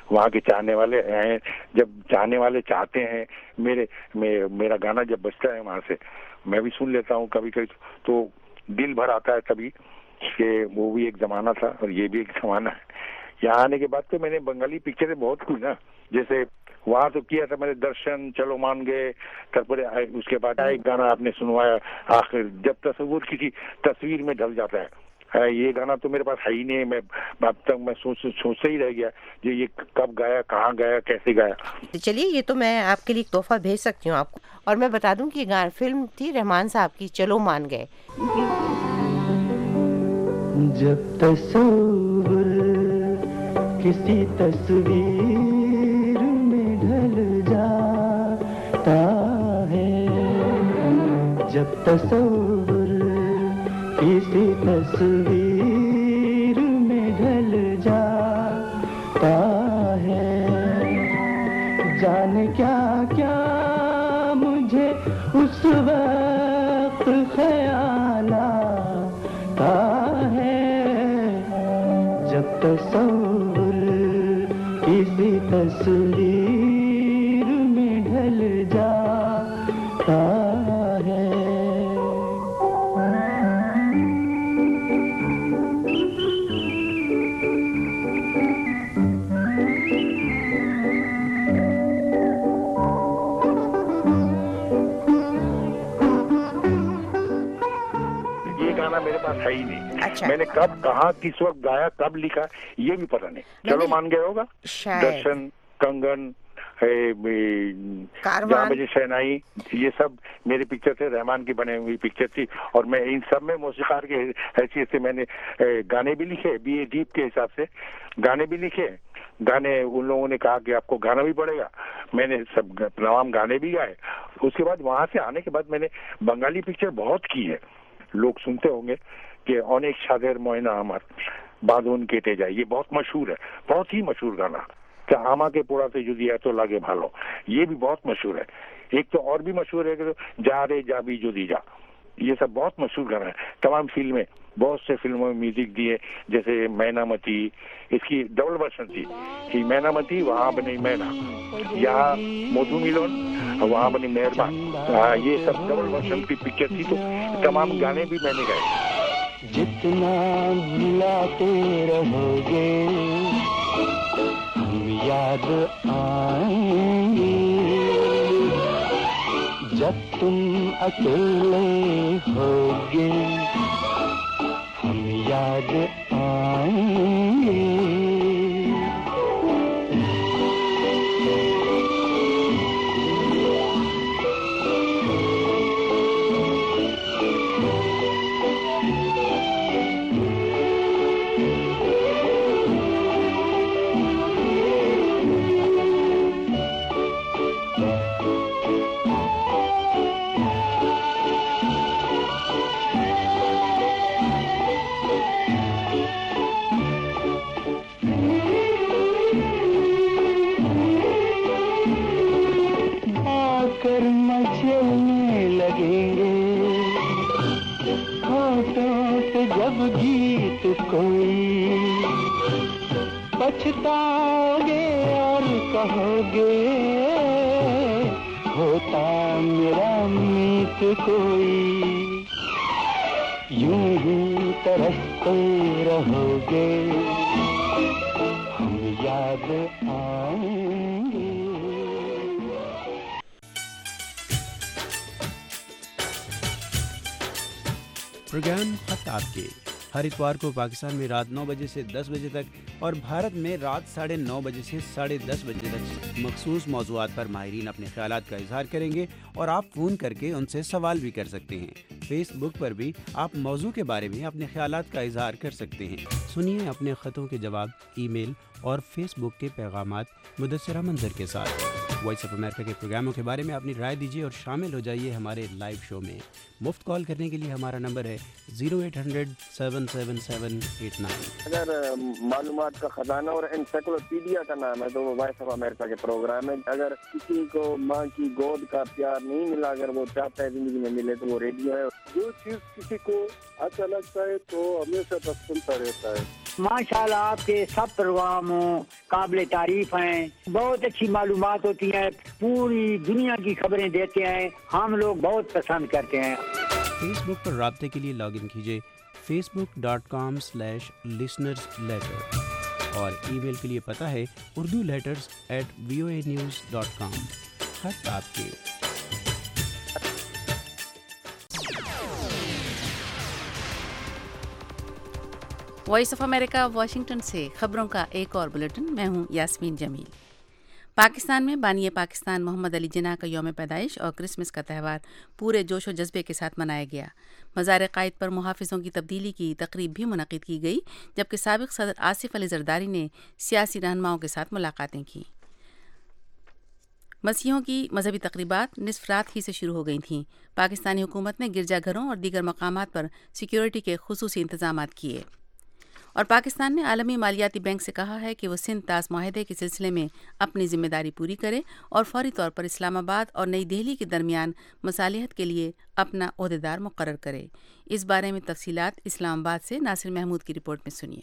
وہاں کے چاہنے والے ہیں. جب چاہنے والے چاہتے ہیں میرے میرا گانا جب بجتا ہے وہاں سے میں بھی سن لیتا ہوں کبھی کبھی, تو دل بھر آتا ہے کبھی کہ وہ بھی ایک زمانہ تھا اور یہ بھی ایک زمانہ ہے. یہاں آنے کے بعد تو میں نے بنگالی پکچریں بہت کی نا, جیسے وہاں تو کیا تھا میں نے درشن, چلو مان گئے, ترپرے اس کے بعد ایک گانا آپ نے سنوایا آخر جب تصور کسی تصویر میں ڈھل جاتا ہے. یہ گانا تو میرے پاس ہے ہی نہیں, میں اب تک میں سوچ سوچتے ہی رہ گیا جو یہ کب گایا, کہاں گایا, کیسے گایا. چلیے یہ تو میں آپ کے لیے ایک تحفہ بھیج سکتی ہوں آپ کو, اور میں بتا دوں کہ یہ فلم تھی رحمان صاحب کی, چلو مان گئے. جب تصور کسی تصویر میں ڈھل جاتا ہے, جب تصور کسی تصویر میں ڈھل جاتا ہے, جانے کیا کیا مجھے اس وقت خیال آتا ہے, جب تصور کسی تصویر میں ڈھل جاتا ہے. میرے پاس ہے ہی نہیں. اچھا. میں نے کب کہاں کس وقت گایا, کب لکھا, یہ بھی پتہ نہیں. چلو مان گئے ہوگا, درشن, کنگن, جہاں بجے شہنائی, یہ سب میرے پکچر تھے, رحمان کی بنے ہوئی پکچر تھی. اور میں ان سب میں موسیقار کے حیثیت سے میں نے گانے بھی لکھے, بی اے ڈیپ کے حساب سے گانے بھی لکھے. گانے ان لوگوں نے کہا کہ آپ کو گانا بھی پڑے گا, میں نے سب تمام گانے بھی گائے. اس کے بعد وہاں سے آنے کے بعد میں نے بنگالی پکچر بہت کی ہے. لوگ سنتے ہوں گے کہ انیک شادر موئنا ہمار بادون کیٹے جائے, یہ بہت مشہور ہے, بہت ہی مشہور گانا. کہ آما کے پوڑا سے جدی ہے تو لاگے بھالو, یہ بھی بہت مشہور ہے. ایک تو اور بھی مشہور ہے کہ جا رے جا بھی جدی جا, یہ سب بہت مشہور گانا ہے. تمام فلمیں, بہت سے فلموں میں میوزک دیے, جیسے مینا متی, اس کی ڈبل ورژن تھی کہ مینا متی وہاں بنی مینا, یہاں مودھو ملون وہاں بنی مہربان, یہ سب ڈبل ورژن کی پکچر تھی. تو تمام گانے بھی میں نے گائے. جتنا بلاتے رہو گے ہم یاد آئیں گے, جب تم اکیلے ہوگے ہم یاد آئیں گے. جب گیت کوئی پچھتاؤ گے اور کہو گے ہوتا میرا میت کوئی, یوں ہی ترستے رہو گے ہم یاد آئیں گے. پروگرام خط آپ کے ہر اتوار کو پاکستان میں رات نو بجے سے دس بجے تک اور بھارت میں رات ساڑھے نو بجے سے ساڑھے دس بجے تک مخصوص موضوعات پر ماہرین اپنے خیالات کا اظہار کریں گے اور آپ فون کر کے ان سے سوال بھی کر سکتے ہیں. فیس بک پر بھی آپ موضوع کے بارے میں اپنے خیالات کا اظہار کر سکتے ہیں. سنیے اپنے خطوں کے جواب ای میل اور فیس بک کے پیغامات مدثرہ منظر کے ساتھ. وائس آف امریکہ کے پروگراموں کے بارے میں اپنی رائے دیجیے اور شامل ہو جائیے ہمارے لائیو شو میں. مفت کال کرنے کے لیے ہمارا نمبر ہے zero eight hundred seven seven seven eight nine. اگر معلومات کا خزانہ اور انسائکلوپیڈیا کا نام ہے تو وہ وائس آف امریکہ کے پروگرام ہے. اگر کسی کو ماں کی گود کا پیار نہیں ملا, اگر وہ چاہتا ہے زندگی میں ملے, تو وہ ریڈیو ہے. جو چیز کسی کو اچھا لگتا ہے تو ہمیشہ بس سنتا رہتا ہے. ماشاءاللہ آپ کے سب پروگرام قابل تعریف ہیں، بہت اچھی معلومات ہوتی ہیں، پوری دنیا کی خبریں دیتے ہیں، ہم لوگ بہت پسند کرتے ہیں۔ فیس بک پر رابطے کے لیے لاگ ان کیجیے Facebook dot com slash listeners letter اور ای میل کے لیے پتہ ہے Urdu letters at V O A news dot com. خط آپ کے۔ وائس آف امریکہ واشنگٹن سے خبروں کا ایک اور بلیٹن، میں ہوں یاسمین جمیل۔ پاکستان میں بانی پاکستان محمد علی جناح کا یوم پیدائش اور کرسمس کا تہوار پورے جوش و جذبے کے ساتھ منایا گیا۔ مزار قائد پر محافظوں کی تبدیلی کی تقریب بھی منعقد کی گئی، جبکہ سابق صدر آصف علی زرداری نے سیاسی رہنماؤں کے ساتھ ملاقاتیں کیں۔ مسیحیوں کی مذہبی تقریبات نصف رات ہی سے شروع ہو گئی تھیں۔ پاکستانی حکومت نے گرجا گھروں اور دیگر مقامات پر سیکیورٹی کے خصوصی انتظامات کیے، اور پاکستان نے عالمی مالیاتی بینک سے کہا ہے کہ وہ سندھ طاس معاہدے کے سلسلے میں اپنی ذمہ داری پوری کرے اور فوری طور پر اسلام آباد اور نئی دہلی کے درمیان مصالحت کے لیے اپنا عہدیدار مقرر کرے۔ اس بارے میں تفصیلات اسلام آباد سے ناصر محمود کی رپورٹ میں سنیے۔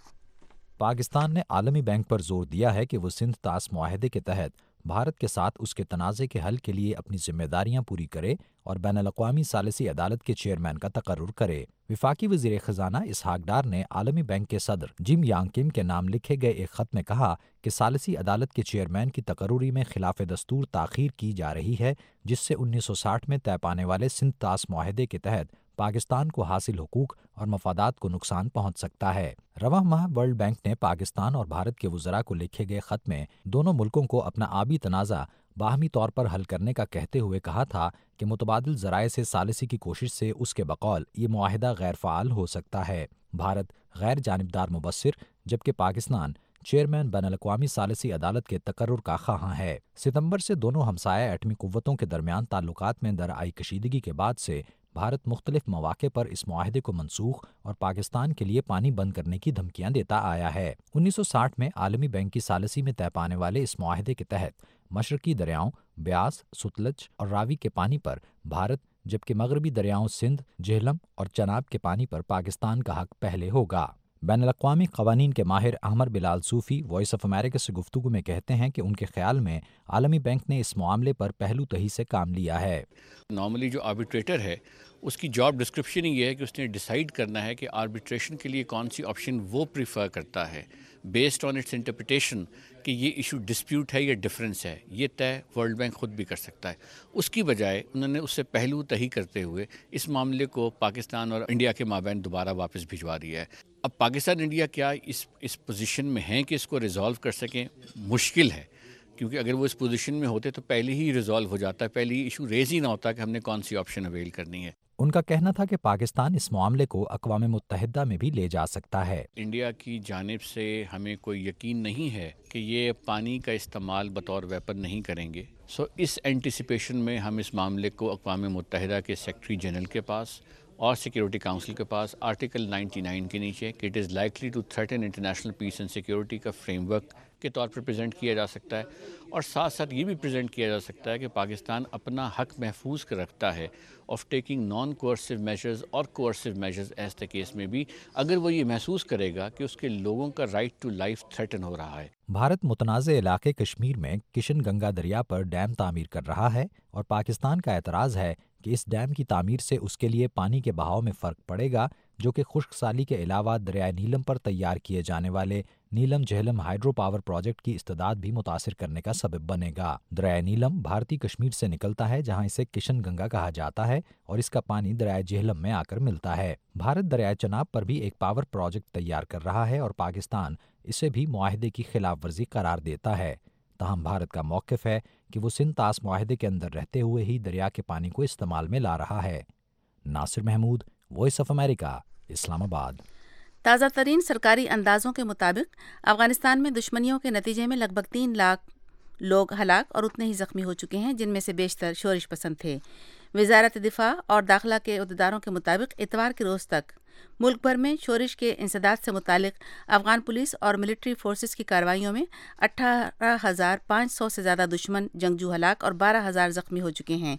پاکستان نے عالمی بینک پر زور دیا ہے کہ وہ سندھ طاس معاہدے کے تحت بھارت کے ساتھ اس کے تنازع کے حل کے لیے اپنی ذمہ داریاں پوری کرے اور بین الاقوامی ثالثی عدالت کے چیئرمین کا تقرر کرے۔ وفاقی وزیر خزانہ اسحاق ڈار نے عالمی بینک کے صدر جم یانگ کم کے نام لکھے گئے ایک خط میں کہا کہ ثالثی عدالت کے چیئرمین کی تقرری میں خلاف دستور تاخیر کی جا رہی ہے، جس سے انیس سو ساٹھ میں طے پانے والے سندھ طاس معاہدے کے تحت پاکستان کو حاصل حقوق اور مفادات کو نقصان پہنچ سکتا ہے۔ رواں ماہ ورلڈ بینک نے پاکستان اور بھارت کے وزراء کو لکھے گئے خط میں دونوں ملکوں کو اپنا آبی تنازع باہمی طور پر حل کرنے کا کہتے ہوئے کہا تھا کہ متبادل ذرائع سے ثالثی کی کوشش سے اس کے بقول یہ معاہدہ غیر فعال ہو سکتا ہے۔ بھارت غیر جانبدار مبصر، جبکہ پاکستان چیئرمین بین الاقوامی ثالثی عدالت کے تقرر کا خواہاں ہے۔ ستمبر سے دونوں ہمسایہ ایٹمی قوتوں کے درمیان تعلقات میں درآئی کشیدگی کے بعد سے بھارت مختلف مواقع پر اس معاہدے کو منسوخ اور پاکستان کے لیے پانی بند کرنے کی دھمکیاں دیتا آیا ہے۔ انیس سو ساٹھ میں عالمی بینک کی ثالثی میں طے پانے والے اس معاہدے کے تحت مشرقی دریاؤں بیاس، ستلج اور راوی کے پانی پر بھارت، جبکہ مغربی دریاؤں سندھ، جہلم اور چناب کے پانی پر پاکستان کا حق پہلے ہوگا۔ بین الاقوامی قوانین کے ماہر Ahmed Bilal Sufi Voice of America سے گفتگو میں کہتے ہیں کہ ان کے خیال میں عالمی بینک نے اس معاملے پر پہلو تہی سے کام لیا ہے۔ نارملی جو آربیٹریٹر ہے اس کی جاب ڈسکرپشن ہی یہ ہے کہ اس نے ڈیسائیڈ کرنا ہے کہ آربیٹریشن کے لیے کون سی آپشن وہ پریفر کرتا ہے بیسڈ آن اٹس انٹرپریٹیشن کہ یہ ایشو ڈسپیوٹ ہے یا ڈفرینس ہے۔ یہ طے ورلڈ بینک خود بھی کر سکتا ہے۔ اس کی بجائے انہوں نے اس سے پہلو تہی کرتے ہوئے اس معاملے کو پاکستان اور انڈیا کے مابین دوبارہ واپس بھجوا دیا ہے۔ اب پاکستان انڈیا کیا اس اس پوزیشن میں ہیں کہ اس کو ریزالو کر سکیں؟ مشکل ہے، کیونکہ اگر وہ اس پوزیشن میں ہوتے تو پہلے ہی ریزالو ہو جاتا ہے، پہلے ہی ایشو ریز ہی نہ ہوتا کہ ہم نے کون سی آپشن اویل کرنی ہے۔ ان کا کہنا تھا کہ پاکستان اس معاملے کو اقوام متحدہ میں بھی لے جا سکتا ہے۔ انڈیا کی جانب سے ہمیں کوئی یقین نہیں ہے کہ یہ پانی کا استعمال بطور ویپن نہیں کریں گے۔ سو اس اینٹیسپیشن میں ہم اس معاملے کو اقوام متحدہ کے سیکرٹری جنرل کے پاس اور سیکیورٹی کاؤنسل کے پاس آرٹیکل نائنٹی نائن کے نیچے کہ it is likely to threaten international peace and security کا فریم ورک کے طور پر پریزنٹ کیا جا سکتا ہے، اور ساتھ ساتھ یہ بھی پریزنٹ کیا جا سکتا ہے کہ پاکستان اپنا حق محفوظ کر رکھتا ہے of taking non coercive measures اور coercive measures as the case میں بھی، اگر وہ یہ محسوس کرے گا کہ اس کے لوگوں کا رائٹ ٹو لائف تھریٹن ہو رہا ہے۔ بھارت متنازع علاقے کشمیر میں کشن گنگا دریا پر ڈیم تعمیر کر رہا ہے، اور پاکستان کا اعتراض ہے کہ اس ڈیم کی تعمیر سے اس کے لیے پانی کے بہاؤ میں فرق پڑے گا، جو کہ خشک سالی کے علاوہ دریائے نیلم پر تیار کیے جانے والے Neelum Jhelum hydro power project کی استعداد بھی متاثر کرنے کا سبب بنے گا۔ دریائے نیلم بھارتی کشمیر سے نکلتا ہے، جہاں اسے کشن گنگا کہا جاتا ہے، اور اس کا پانی دریائے جہلم میں آ کر ملتا ہے۔ بھارت دریائے چناب پر بھی ایک پاور پروجیکٹ تیار کر رہا ہے، اور پاکستان اسے بھی معاہدے کی خلاف ورزی قرار دیتا ہے۔ تاہم بھارت کا موقف ہے کہ وہ سندھ طاس معاہدے کے اندر رہتے ہوئے ہی دریا کے پانی کو استعمال میں لا رہا ہے۔ Nasir Mahmood, Voice of America, Islamabad. تازہ ترین سرکاری اندازوں کے مطابق افغانستان میں دشمنیوں کے نتیجے میں لگ بھگ تین لاکھ لوگ ہلاک اور اتنے ہی زخمی ہو چکے ہیں، جن میں سے بیشتر شورش پسند تھے۔ وزارت دفاع اور داخلہ کے عہدیداروں کے مطابق اتوار کے روز تک ملک بھر میں شورش کے انسداد سے متعلق افغان پولیس اور ملٹری فورسز کی کارروائیوں میں اٹھارہ ہزار پانچ سو سے زیادہ دشمن جنگجو ہلاک اور بارہ ہزار زخمی ہو چکے ہیں۔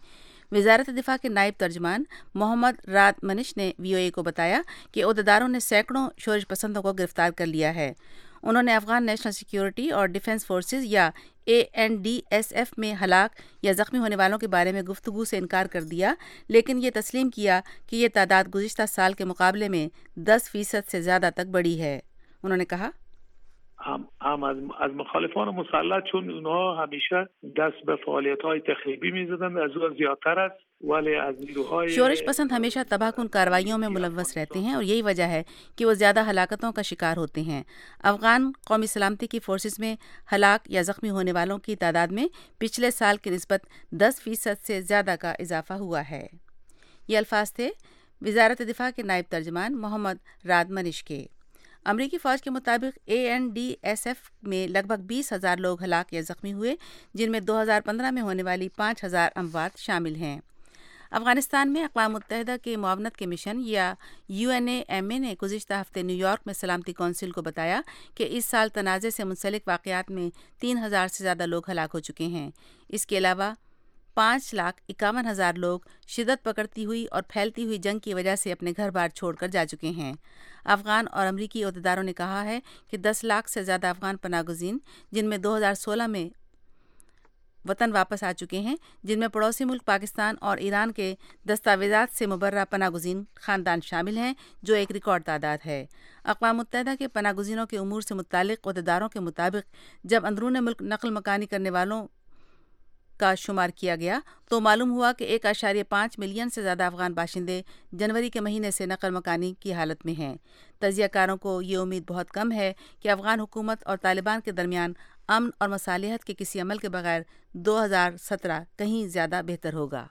وزارت دفاع کے نائب ترجمان محمد رات منش نے وی او اے کو بتایا کہ عہدیداروں نے سینکڑوں شورش پسندوں کو گرفتار کر لیا ہے۔ انہوں نے افغان نیشنل سیکیورٹی اور ڈیفنس فورسز یا A N D S F میں ہلاک یا زخمی ہونے والوں کے بارے میں گفتگو سے انکار کر دیا، لیکن یہ تسلیم کیا کہ یہ تعداد گزشتہ سال کے مقابلے میں دس فیصد سے زیادہ تک بڑھی ہے۔ انہوں نے کہا هم هم از از مخالفان مسلح، چون اونها همیشه دست به فعالیت‌های تخریبی می‌زدند، از اون زیادتر است، ولی از نیروهای شورش پسند ہمیشہ تباہ کن کارروائیوں میں ملوث رہتے ہیں اور یہی وجہ ہے کہ وہ زیادہ ہلاکتوں کا شکار ہوتے ہیں۔ افغان قومی سلامتی کی فورسز میں ہلاک یا زخمی ہونے والوں کی تعداد میں پچھلے سال کی نسبت دس فیصد سے زیادہ کا اضافہ ہوا ہے۔ یہ الفاظ تھے وزارت دفاع کے نائب ترجمان محمد راد منش کے۔ امریکی فوج کے مطابق A N D S F میں لگ بھگ بیس ہزار لوگ ہلاک یا زخمی ہوئے، جن میں دو ہزار پندرہ میں ہونے والی پانچ ہزار اموات شامل ہیں۔ افغانستان میں اقوام متحدہ کے معاونت کے مشن یا U N A M A نے گزشتہ ہفتے نیو یارک میں سلامتی کونسل کو بتایا کہ اس سال تنازع سے منسلک واقعات میں تین ہزار سے زیادہ لوگ ہلاک ہو چکے ہیں۔ اس کے علاوہ پانچ لاکھ اکاون ہزار لوگ شدت پکڑتی ہوئی اور پھیلتی ہوئی جنگ کی وجہ سے اپنے گھر بار چھوڑ کر جا چکے ہیں۔ افغان اور امریکی عہدیداروں نے کہا ہے کہ دس لاکھ سے زیادہ افغان پناہ گزین، جن میں دو ہزار سولہ میں وطن واپس آ چکے ہیں، جن میں پڑوسی ملک پاکستان اور ایران کے دستاویزات سے مبرہ پناہ گزین خاندان شامل ہیں، جو ایک ریکارڈ تعداد ہے۔ اقوام متحدہ کے پناہ گزینوں کے امور سے متعلق عہدیداروں کے مطابق جب اندرون ملک نقل مکانی کرنے والوں کا شمار کیا گیا تو معلوم ہوا کہ ایک اشاریہ پانچ ملین سے زیادہ افغان باشندے جنوری کے مہینے سے نقل مکانی کی حالت میں ہیں۔ تجزیہ کاروں کو یہ امید بہت کم ہے کہ افغان حکومت اور طالبان کے درمیان امن اور مصالحت کے کسی عمل کے بغیر دو ہزار سترہ کہیں زیادہ بہتر ہوگا۔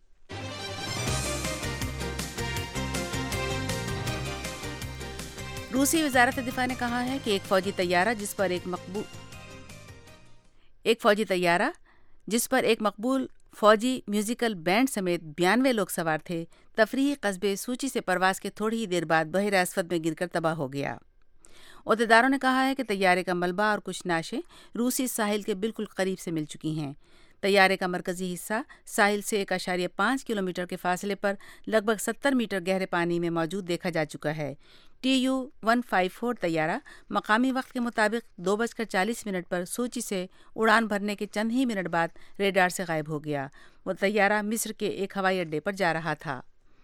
روسی وزارت دفاع نے کہا ہے کہ ایک فوجی طیارہ جس پر ایک مقبول ایک فوجی طیارہ جس پر ایک مقبول فوجی میوزیکل بینڈ سمیت بیانوے لوگ سوار تھے، تفریحی قصبے سوچی سے پرواز کے تھوڑی ہی دیر بعد بحیرہ اسود میں گر کر تباہ ہو گیا۔ عہدیداروں نے کہا ہے کہ طیارے کا ملبہ اور کچھ نعشیں روسی ساحل کے بالکل قریب سے مل چکی ہیں۔ طیارے کا مرکزی حصہ ساحل سے ایک اشاریہ پانچ کلومیٹر کے فاصلے پر لگ بھگ ستر میٹر گہرے پانی میں موجود دیکھا جا چکا ہے۔ T U one five four طیارہ مقامی وقت کے مطابق دو بج کر چالیس منٹ پر سوچی سے اڑان بھرنے کے چند ہی منٹ بعد ریڈار سے غائب ہو گیا۔ وہ طیارہ مصر کے ایک ہوائی اڈے پر جا رہا تھا۔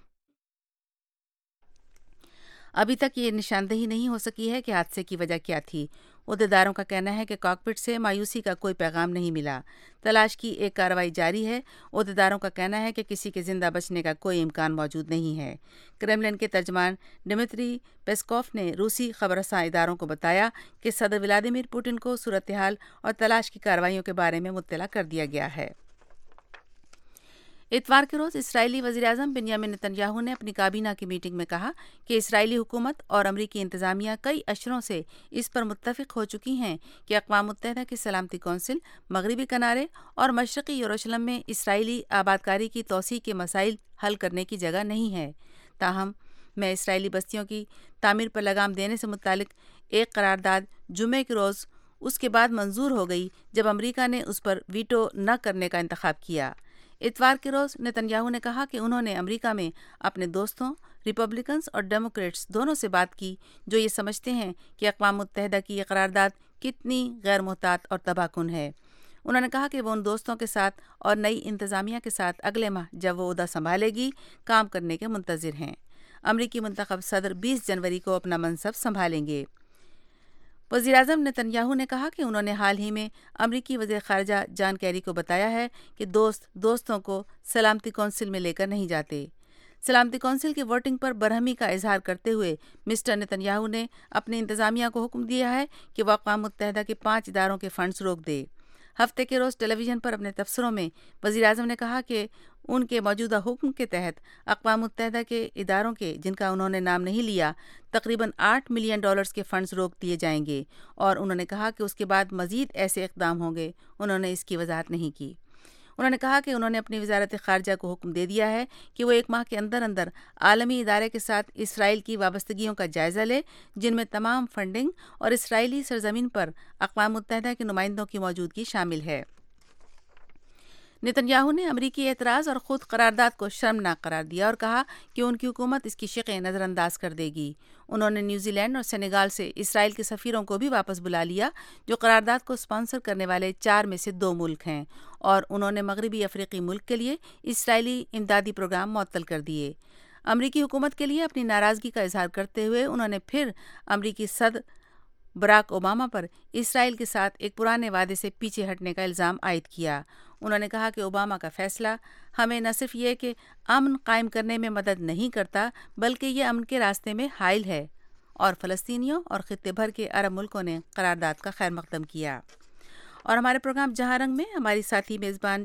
ابھی تک یہ نشاندہی نہیں ہو سکی ہے کہ حادثے کی وجہ کیا تھی۔ عہدیداروں کا کہنا ہے کہ کاکپٹ سے مایوسی کا کوئی پیغام نہیں ملا۔ تلاش کی ایک کارروائی جاری ہے۔ عہدیداروں کا کہنا ہے کہ کسی کے زندہ بچنے کا کوئی امکان موجود نہیں ہے۔ کرملن کے ترجمان ڈمتری پیسکوف نے روسی خبررساں اداروں کو بتایا کہ صدر ولادیمیر پوٹن کو صورتحال اور تلاش کی کارروائیوں کے بارے میں مطلع کر دیا گیا ہے۔ اتوار کے روز اسرائیلی وزیراعظم بنیامین نتن یاہو نے اپنی کابینہ کی میٹنگ میں کہا کہ اسرائیلی حکومت اور امریکی انتظامیہ کئی اشروں سے اس پر متفق ہو چکی ہیں کہ اقوام متحدہ کی سلامتی کونسل مغربی کنارے اور مشرقی یروشلم میں اسرائیلی آبادکاری کی توسیع کے مسائل حل کرنے کی جگہ نہیں ہے۔ تاہم میں اسرائیلی بستیوں کی تعمیر پر لگام دینے سے متعلق ایک قرارداد جمعے کے روز اس کے بعد منظور ہو گئی جب امریکہ نے اس پر ویٹو نہ کرنے کا انتخاب کیا۔ اتوار کے روز نتن یاہو نے کہا کہ انہوں نے امریکہ میں اپنے دوستوں ریپبلکنز اور ڈیموکریٹس دونوں سے بات کی جو یہ سمجھتے ہیں کہ اقوام متحدہ کی یہ قرارداد کتنی غیر محتاط اور تباہ کن ہے۔ انہوں نے کہا کہ وہ ان دوستوں کے ساتھ اور نئی انتظامیہ کے ساتھ اگلے ماہ جب وہ عہدہ سنبھالے گی کام کرنے کے منتظر ہیں۔ امریکی منتخب صدر بیس جنوری کو اپنا منصب سنبھالیں گے۔ وزیراعظم نتن یاہو نے کہا کہ انہوں نے حال ہی میں امریکی وزیر خارجہ جان کیری کو بتایا ہے کہ دوست دوستوں کو سلامتی کونسل میں لے کر نہیں جاتے۔ سلامتی کونسل کی ووٹنگ پر برہمی کا اظہار کرتے ہوئے مسٹر نتن یاہو نے اپنی انتظامیہ کو حکم دیا ہے کہ وہ اقوام متحدہ کے پانچ اداروں کے فنڈز روک دے۔ ہفتے کے روز ٹیلی ویژن پر اپنے تبصروں میں وزیراعظم نے کہا کہ ان کے موجودہ حکم کے تحت اقوام متحدہ کے اداروں کے جن کا انہوں نے نام نہیں لیا تقریباً آٹھ ملین ڈالرز کے فنڈز روک دیے جائیں گے، اور انہوں نے کہا کہ اس کے بعد مزید ایسے اقدام ہوں گے۔ انہوں نے اس کی وضاحت نہیں کی۔ انہوں نے کہا کہ انہوں نے اپنی وزارت خارجہ کو حکم دے دیا ہے کہ وہ ایک ماہ کے اندر اندر عالمی ادارے کے ساتھ اسرائیل کی وابستگیوں کا جائزہ لے جن میں تمام فنڈنگ اور اسرائیلی سرزمین پر اقوام متحدہ کے نمائندوں کی موجودگی شامل ہے۔ نتنیاہو نے امریکی اعتراض اور خود قرارداد کو شرمناک قرار دیا اور کہا کہ ان کی حکومت اس کی شقیں نظر انداز کر دے گی۔ انہوں نے نیوزی لینڈ اور سینیگال سے اسرائیل کے سفیروں کو بھی واپس بلا لیا جو قرارداد کو اسپانسر کرنے والے چار میں سے دو ملک ہیں، اور انہوں نے مغربی افریقی ملک کے لیے اسرائیلی امدادی پروگرام معطل کر دیے۔ امریکی حکومت کے لیے اپنی ناراضگی کا اظہار کرتے ہوئے انہوں نے پھر امریکی صدر براک اوباما پر اسرائیل کے ساتھ ایک پرانے وعدے سے پیچھے ہٹنے کا الزام عائد کیا۔ انہوں نے کہا کہ اوباما کا فیصلہ ہمیں نہ صرف یہ کہ امن قائم کرنے میں مدد نہیں کرتا بلکہ یہ امن کے راستے میں حائل ہے، اور فلسطینیوں اور خطے بھر کے عرب ملکوں نے قرارداد کا خیر مقدم کیا۔ اور ہمارے پروگرام جہاں رنگ میں ہماری ساتھی میزبان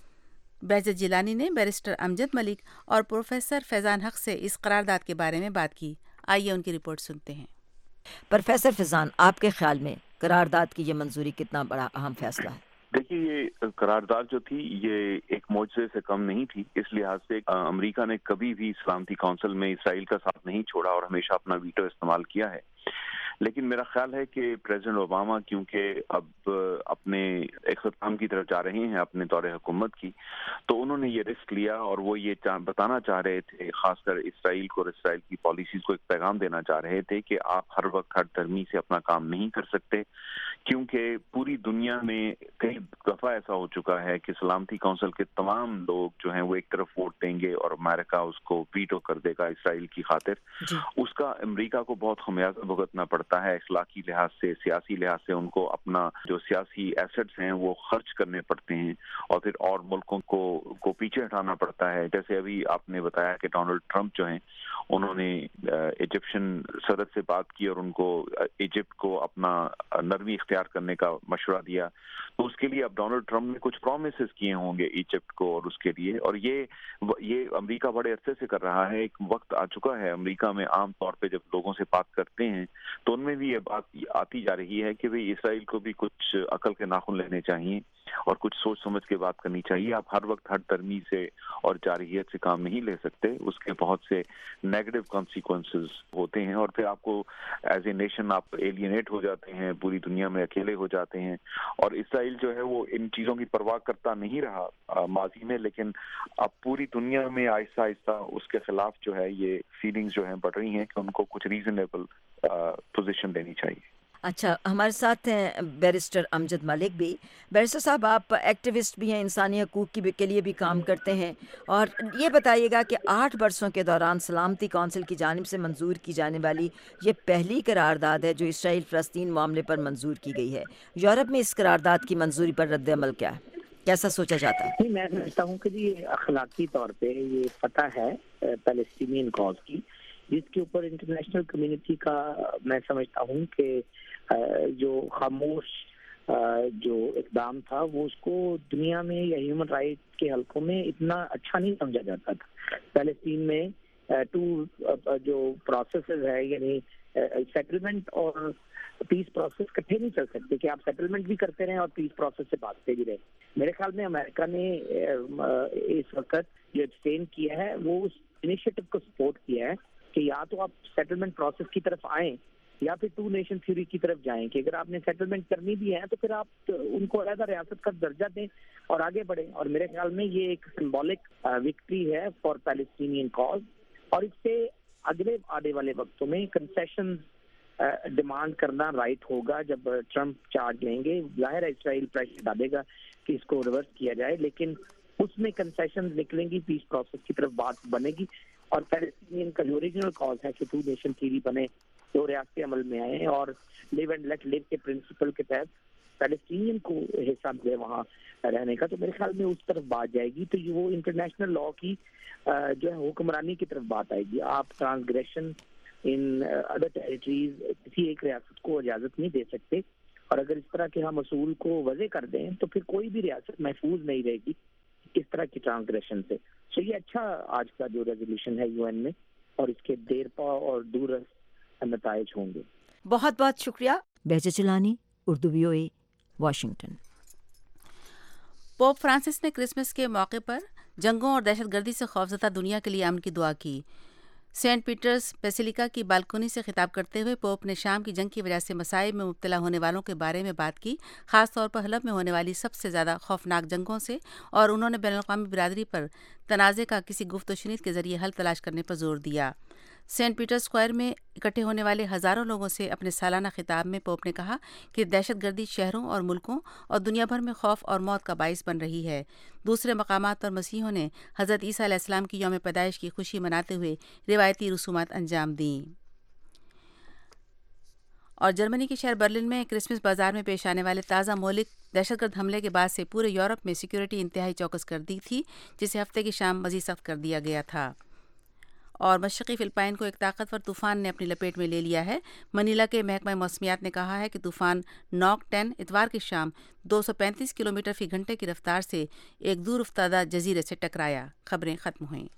بہجت جیلانی نے بیرسٹر امجد ملک اور پروفیسر فیضان حق سے اس قرارداد کے بارے میں بات کی۔ آئیے ان کی رپورٹ سنتے ہیں۔ پروفیسر فیضان، آپ کے خیال میں قرارداد کی یہ منظوری کتنا بڑا اہم فیصلہ ہے؟ دیکھیے، یہ قرارداد جو تھی یہ ایک معجزے سے کم نہیں تھی۔ اس لحاظ سے امریکہ نے کبھی بھی سلامتی کونسل میں اسرائیل کا ساتھ نہیں چھوڑا اور ہمیشہ اپنا ویٹو استعمال کیا ہے۔ لیکن میرا خیال ہے کہ پریزیڈنٹ اوباما کیونکہ اب اپنے اختتام کی طرف جا رہے ہیں اپنے دور حکومت کی، تو انہوں نے یہ رسک لیا اور وہ یہ بتانا چاہ رہے تھے، خاص کر اسرائیل کو اور اسرائیل کی پالیسیز کو ایک پیغام دینا چاہ رہے تھے کہ آپ ہر وقت ہر دھرمی سے اپنا کام نہیں کر سکتے، کیونکہ پوری دنیا میں کئی دفعہ ایسا ہو چکا ہے کہ سلامتی کونسل کے تمام لوگ جو ہیں وہ ایک طرف ووٹ دیں گے اور امریکہ اس کو ویٹو کر دے گا اسرائیل کی خاطر۔ جی۔ اس کا امریکہ کو بہت خمیازہ بھگتنا پڑتا ہے، اخلاقی لحاظ سے، سیاسی لحاظ سے ان کو اپنا جو سیاسی ایسٹس ہیں وہ خرچ کرنے پڑتے ہیں اور پھر اور ملکوں کو کو پیچھے ہٹانا پڑتا ہے۔ جیسے ابھی آپ نے بتایا کہ ڈونلڈ ٹرمپ جو ہیں انہوں نے ایجپشن صدر سے بات کی اور ان کو ایجپٹ کو اپنا نرمی اختیار کرنے کا مشورہ دیا، تو اس کے لیے اب ڈونلڈ ٹرمپ نے کچھ پرومسز کیے ہوں گے ایجپٹ کو اور اس کے لیے، اور یہ یہ امریکہ بڑے عرصے سے کر رہا ہے۔ ایک وقت آ چکا ہے امریکہ میں عام طور پہ جب لوگوں سے بات کرتے ہیں تو ان میں بھی یہ بات آتی جا رہی ہے کہ بھئی اسرائیل کو بھی کچھ عقل کے ناخن لینے چاہیے اور کچھ سوچ سمجھ کے بات کرنی چاہیے۔ آپ ہر وقت ہر ترمی سے اور جارحیت سے کام نہیں لے سکتے، اس کے بہت سے نیگیٹو کانسیکوینسز ہوتے ہیں اور پھر آپ کو ایز اے نیشن آپ ایلینیٹ ہو جاتے ہیں، پوری دنیا میں اکیلے ہو جاتے ہیں۔ اور اسرائیل جو ہے وہ ان چیزوں کی پرواہ کرتا نہیں رہا ماضی میں، لیکن اب پوری دنیا میں آہستہ آہستہ اس کے خلاف جو ہے یہ فیلنگز جو ہیں بڑھ رہی ہیں کہ ان کو کچھ ریزنیبل پوزیشن لینی چاہیے۔ اچھا، ہمارے ساتھ ہیں بیرسٹر امجد ملک بھی۔ بیرسٹر صاحب، آپ ایکٹیوسٹ بھی ہیں، انسانی حقوق کی کے لیے بھی کام کرتے ہیں، اور یہ بتائیے گا کہ آٹھ برسوں کے دوران سلامتی کونسل کی جانب سے منظور کی جانے والی یہ پہلی قرارداد ہے جو اسرائیل فلسطین معاملے پر منظور کی گئی ہے۔ یورپ میں اس قرارداد کی منظوری پر رد عمل کیا ہے؟ کیسا سوچا جاتا ہے؟ میں سمجھتا ہوں کہ یہ اخلاقی طور پہ یہ فتح ہے پیلسٹینین کاز کی، جس کے اوپر انٹرنیشنل کمیونٹی کا میں سمجھتا ہوں کہ جو خاموش جو اقدام تھا وہ اس کو دنیا میں یا ہیومن رائٹ کے حلقوں میں اتنا اچھا نہیں سمجھا جاتا تھا۔ پیلسٹین میں ٹو جو پروسیسز ہے، یعنی سیٹلمنٹ اور پیس پروسیس کٹھے نہیں چل سکتے کہ آپ سیٹلمنٹ بھی کرتے رہیں اور پیس پروسیس سے بھاگتے بھی رہیں۔ میرے خیال میں امریکہ نے اس وقت جو ایبسٹین کیا ہے وہ اس انیشیٹو کو سپورٹ کیا ہے کہ یا تو آپ سیٹلمنٹ پروسیس کی طرف آئیں یا پھر ٹو نیشن تھیوری کی طرف جائیں، کہ اگر آپ نے سیٹلمنٹ کرنی بھی ہے تو پھر آپ ان کو علیحدہ ریاست کا درجہ دیں اور آگے بڑھیں۔ اور میرے خیال میں یہ ایک سمبولک وکٹری ہے فار پیلسٹینین کاز، اور اس سے اگلے آنے والے وقتوں میں کنسیشن ڈیمانڈ کرنا رائٹ ہوگا۔ جب ٹرمپ چارج لیں گے، ظاہر ہے اسرائیل پریشر ڈالے گا کہ اس کو ریورس کیا جائے، لیکن اس میں کنسیشن نکلیں گی، پیس پروسیس کی طرف بات بنے گی، اور پیلسٹینین کا جو اوریجنل کاز ہے کہ ٹو نیشن تھیوری بنے، دو ریاستیں عمل میں آئیں اور لیو اینڈ لیٹ لیو کے پرنسپل کے تحت پیلسٹینین کو حصہ ملے وہاں رہنے کا، تو میرے خیال میں اس طرف بات جائے گی، تو وہ انٹرنیشنل لا کی جو ہے حکمرانی کی طرف بات آئے گی۔ آپ ٹرانسگریشن ان ادر ٹیریٹریز کسی ایک ریاست کو اجازت نہیں دے سکتے، اور اگر اس طرح کے ہم اصول کو وضع کر دیں تو پھر کوئی بھی ریاست محفوظ نہیں رہے گی اس طرح کی ٹرانسگریشن سے۔ تو یہ اچھا آج کا جو ریزولوشن ہے یو این میں، اور اس کے دیر پا اور دور نتائج ہوں گے۔ بہت بہت شکریہ۔ Bahjat Jilani, Urdu V O A, Washington. Pope Francis نے کرسمس کے موقع پر جنگوں اور دہشت گردی سے خوفزدہ دنیا کے لیے امن کی دعا کی۔ سینٹ پیٹرز بیسیلیکا کی بالکونی سے خطاب کرتے ہوئے پوپ نے شام کی جنگ کی وجہ سے مصائب میں مبتلا ہونے والوں کے بارے میں بات کی، خاص طور پر حلب میں ہونے والی سب سے زیادہ خوفناک جنگوں سے، اور انہوں نے بین الاقوامی برادری پر تنازع کا کسی گفت و شنید کے ذریعے حل تلاش کرنے پر زور دیا۔ سینٹ پیٹرز اسکوائر میں اکٹھے ہونے والے ہزاروں لوگوں سے اپنے سالانہ خطاب میں پوپ نے کہا کہ دہشت گردی شہروں اور ملکوں اور دنیا بھر میں خوف اور موت کا باعث بن رہی ہے۔ دوسرے مقامات پر مسیحیوں نے حضرت عیسیٰ علیہ السلام کی یوم پیدائش کی خوشی مناتے ہوئے روایتی رسومات انجام دیں۔ اور جرمنی کے شہر برلن میں کرسمس بازار میں پیش آنے والے تازہ مہلک دہشت گرد حملے کے بعد سے پورے یورپ میں سیکیورٹی انتہائی چوکس کر دی تھی، جسے ہفتے کی شام مزید سخت کر دیا گیا تھا۔ اور مشرقی فلپائن کو ایک طاقتور طوفان نے اپنی لپیٹ میں لے لیا ہے۔ منیلا کے محکمہ موسمیات نے کہا ہے کہ طوفان ناک ٹین اتوار کی شام دو سو پینتیس کلومیٹر فی گھنٹے کی رفتار سے ایک دور افتادہ جزیرے سے ٹکرایا۔ خبریں ختم ہوئیں۔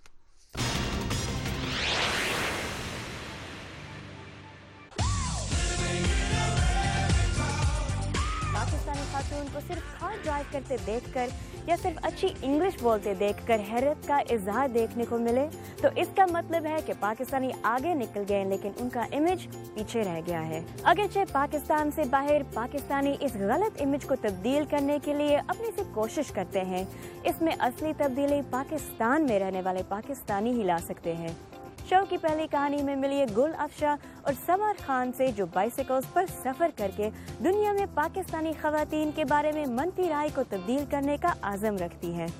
پاکستانی خاتون کو صرف کار ڈرائیو کرتے دیکھ کر یا صرف اچھی انگلش بولتے دیکھ کر حیرت کا اظہار دیکھنے کو ملے تو اس کا مطلب ہے کہ پاکستانی آگے نکل گئے، لیکن ان کا امیج پیچھے رہ گیا ہے۔ اگرچہ پاکستان سے باہر پاکستانی اس غلط امیج کو تبدیل کرنے کے لیے اپنی سے کوشش کرتے ہیں، اس میں اصلی تبدیلی پاکستان میں رہنے والے پاکستانی ہی لا سکتے ہیں۔ شو کی پہلی کہانی میں ملیے گل افشا اور سمر خان سے، جو بائسیکلز پر سفر کر کے دنیا میں پاکستانی خواتین کے بارے میں منفی رائے کو تبدیل کرنے کا عزم رکھتی ہیں۔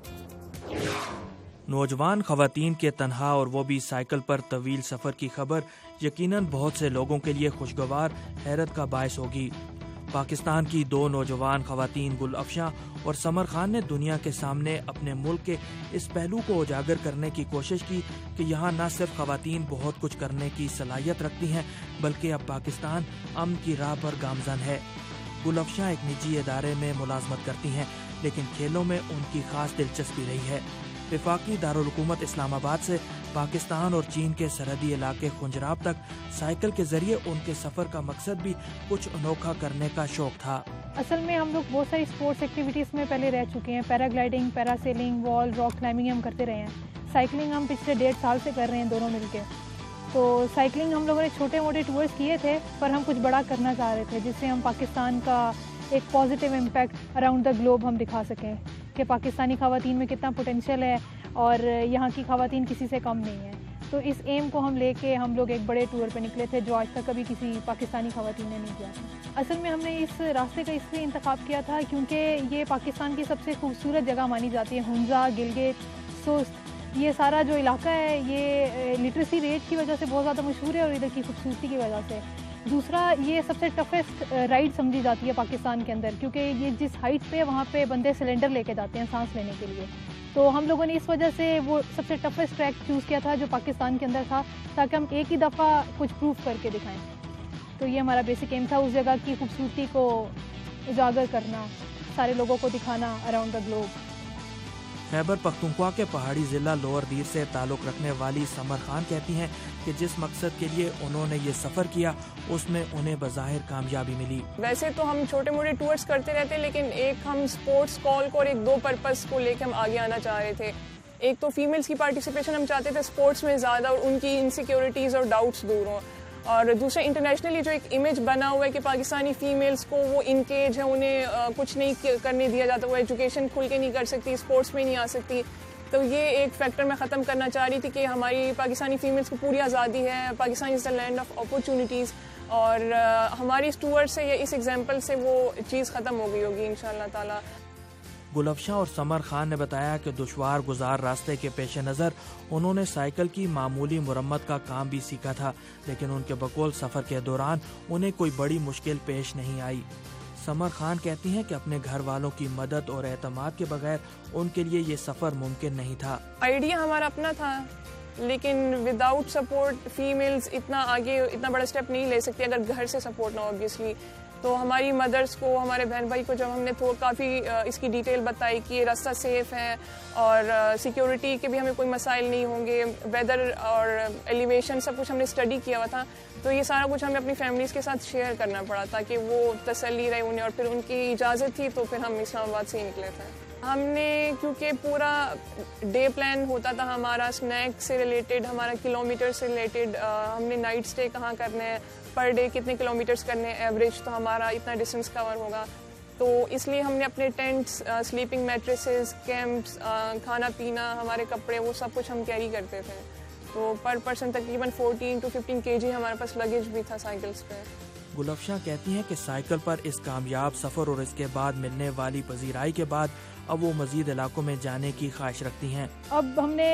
نوجوان خواتین کے تنہا اور وہ بھی سائیکل پر طویل سفر کی خبر یقیناً بہت سے لوگوں کے لیے خوشگوار حیرت کا باعث ہوگی۔ پاکستان کی دو نوجوان خواتین گل افشا اور سمر خان نے دنیا کے سامنے اپنے ملک کے اس پہلو کو اجاگر کرنے کی کوشش کی کہ یہاں نہ صرف خواتین بہت کچھ کرنے کی صلاحیت رکھتی ہیں، بلکہ اب پاکستان امن کی راہ پر گامزن ہے۔ گل افشا ایک نجی ادارے میں ملازمت کرتی ہیں، لیکن کھیلوں میں ان کی خاص دلچسپی رہی ہے۔ وفاقی دارالحکومت اسلام آباد سے پاکستان اور چین کے سرحدی علاقے خنجراب تک سائیکل کے ذریعے ان کے سفر کا مقصد بھی کچھ انوکھا کرنے کا شوق تھا۔ اصل میں ہم لوگ بہت ساری اسپورٹس ایکٹیویٹیز میں پہلے رہ چکے ہیں، paragliding, parasailing, wall, rock climbing ہم کرتے رہے ہیں۔ سائیکلنگ ہم پچھلے ڈیڑھ سال سے کر رہے ہیں دونوں مل کے۔ تو سائیکلنگ ہم لوگوں نے چھوٹے موٹے ٹورس کیے تھے، پر ہم کچھ بڑا کرنا چاہ رہے تھے جس سے ہم پاکستان کا ایک positive impact around the globe ہم دکھا سکیں کہ پاکستانی خواتین میں کتنا پوٹینشیل ہے اور یہاں کی خواتین کسی سے کم نہیں ہیں۔ تو اس ایم کو ہم لے کے ہم لوگ ایک بڑے ٹور پہ نکلے تھے جو آج تک کبھی کسی پاکستانی خواتین نے نہیں کیا تھا۔ اصل میں ہم نے اس راستے کا اس لیے انتخاب کیا تھا کیونکہ یہ پاکستان کی سب سے خوبصورت جگہ مانی جاتی ہے۔ ہنزا، گلگت، سست، یہ سارا جو علاقہ ہے یہ لٹریسی ریٹ کی وجہ سے بہت زیادہ مشہور ہے اور ادھر کی خوبصورتی کی وجہ سے۔ دوسرا، یہ سب سے ٹفسٹ رائڈ سمجھی جاتی ہے پاکستان کے اندر، کیونکہ یہ جس ہائٹ پہ وہاں پہ بندے سلنڈر لے کے جاتے ہیں سانس لینے کے لیے۔ تو ہم لوگوں نے اس وجہ سے وہ سب سے ٹفسٹ ٹریک چوز کیا تھا جو پاکستان کے اندر تھا، تاکہ ہم ایک ہی دفعہ کچھ پروف کر کے دکھائیں۔ تو یہ ہمارا بیسک ایم تھا، اس جگہ کی خوبصورتی کو اجاگر کرنا، سارے لوگوں کو دکھانا around the globe. Khyber Pakhtunkhwa کے پہاڑی ضلع لوور دیر سے تعلق رکھنے والی سمر خان کہتی ہیں کہ جس مقصد کے لیے انہوں نے یہ سفر کیا اس میں انہیں بظاہر کامیابی ملی۔ ویسے تو ہم چھوٹے موٹے ٹورز کرتے رہتے ہیں، لیکن ایک ہم سپورٹس کال کو اور ایک دو پرپس کو لے کے ہم آگے آنا چاہ رہے تھے۔ ایک تو فیمیلز کی پارٹیسپیشن ہم چاہتے تھے سپورٹس میں زیادہ اور ان کی انسیکیورٹیز اور ڈاؤٹس دور ہوں، اور دوسرا انٹرنیشنلی جو ایک امیج بنا ہوا ہے کہ پاکستانی فیمیلز کو وہ انکیج ہے، انہیں کچھ نہیں کرنے دیا جاتا، وہ ایجوکیشن کھل کے نہیں کر سکتی، اسپورٹس میں نہیں آ سکتی۔ تو یہ ایک فیکٹر میں ختم کرنا چاہ رہی تھی کہ ہماری پاکستانی فیمیلز کو پوری آزادی ہے، Pakistan is the land of opportunities, اور ہماری اس ٹور سے یا اس ایگزامپل سے وہ چیز ختم ہو گئی ہوگی انشاءاللہ تعالی۔ گل افشا اور سمر خان نے بتایا کہ دشوار گزار راستے کے پیش نظر انہوں نے سائیکل کی معمولی مرمت کا کام بھی سیکھا تھا، لیکن ان کے بقول سفر کے دوران انہیں کوئی بڑی مشکل پیش نہیں آئی۔ سمر خان کہتی ہیں کہ اپنے گھر والوں کی مدد اور اعتماد کے بغیر ان کے لیے یہ سفر ممکن نہیں تھا۔ آئیڈیا ہمارا اپنا تھا، لیکن وداؤٹ سپورٹ فیمیلز اتنا آگے اتنا بڑا اسٹیپ نہیں لے سکتی اگر گھر سے سپورٹ نہ ہو اوبیسلی۔ تو ہماری مدرس کو، ہمارے بہن بھائی کو جب ہم نے تو کافی اس کی ڈیٹیل بتائی کہ یہ راستہ سیف ہے اور سیکیورٹی کے بھی ہمیں کوئی مسائل نہیں ہوں گے، ویدر اور ایلیویشن سب کچھ ہم نے اسٹڈی کیا ہوا تھا، تو یہ سارا کچھ ہمیں اپنی فیملیز کے ساتھ شیئر کرنا پڑا تاکہ وہ تسلی رہے انہیں، اور پھر ان کی اجازت تھی تو پھر ہم اسلام آباد سے ہی نکلے تھے. ہم نے کیونکہ پورا ڈے پلان ہوتا تھا ہمارا، اسنیک سے ریلیٹڈ، ہمارا کلو میٹر سے ریلیٹڈ، ہم نے نائٹ اسٹے کہاں کرنا ہے، پر ڈے کتنے کلو میٹرس کرنے ہیں ایوریج، تو ہمارا اتنا ڈسٹینس کور ہوگا. تو اس لیے ہم نے اپنے ٹینٹس، سلیپنگ میٹریسز، کیمپس، کھانا پینا، ہمارے کپڑے، وہ سب کچھ ہم کیری کرتے تھے. تو پر پرسن تقریباً fourteen to fifteen K G ہمارے پاس لگیج بھی تھا سائیکلس پہ. گلفشاں کہتی ہیں کہ سائیکل پر اس کامیاب سفر اور اس کے بعد ملنے والی پذیرائی کے بعد اب وہ مزید علاقوں میں جانے کی خواہش رکھتی ہیں. اب ہم نے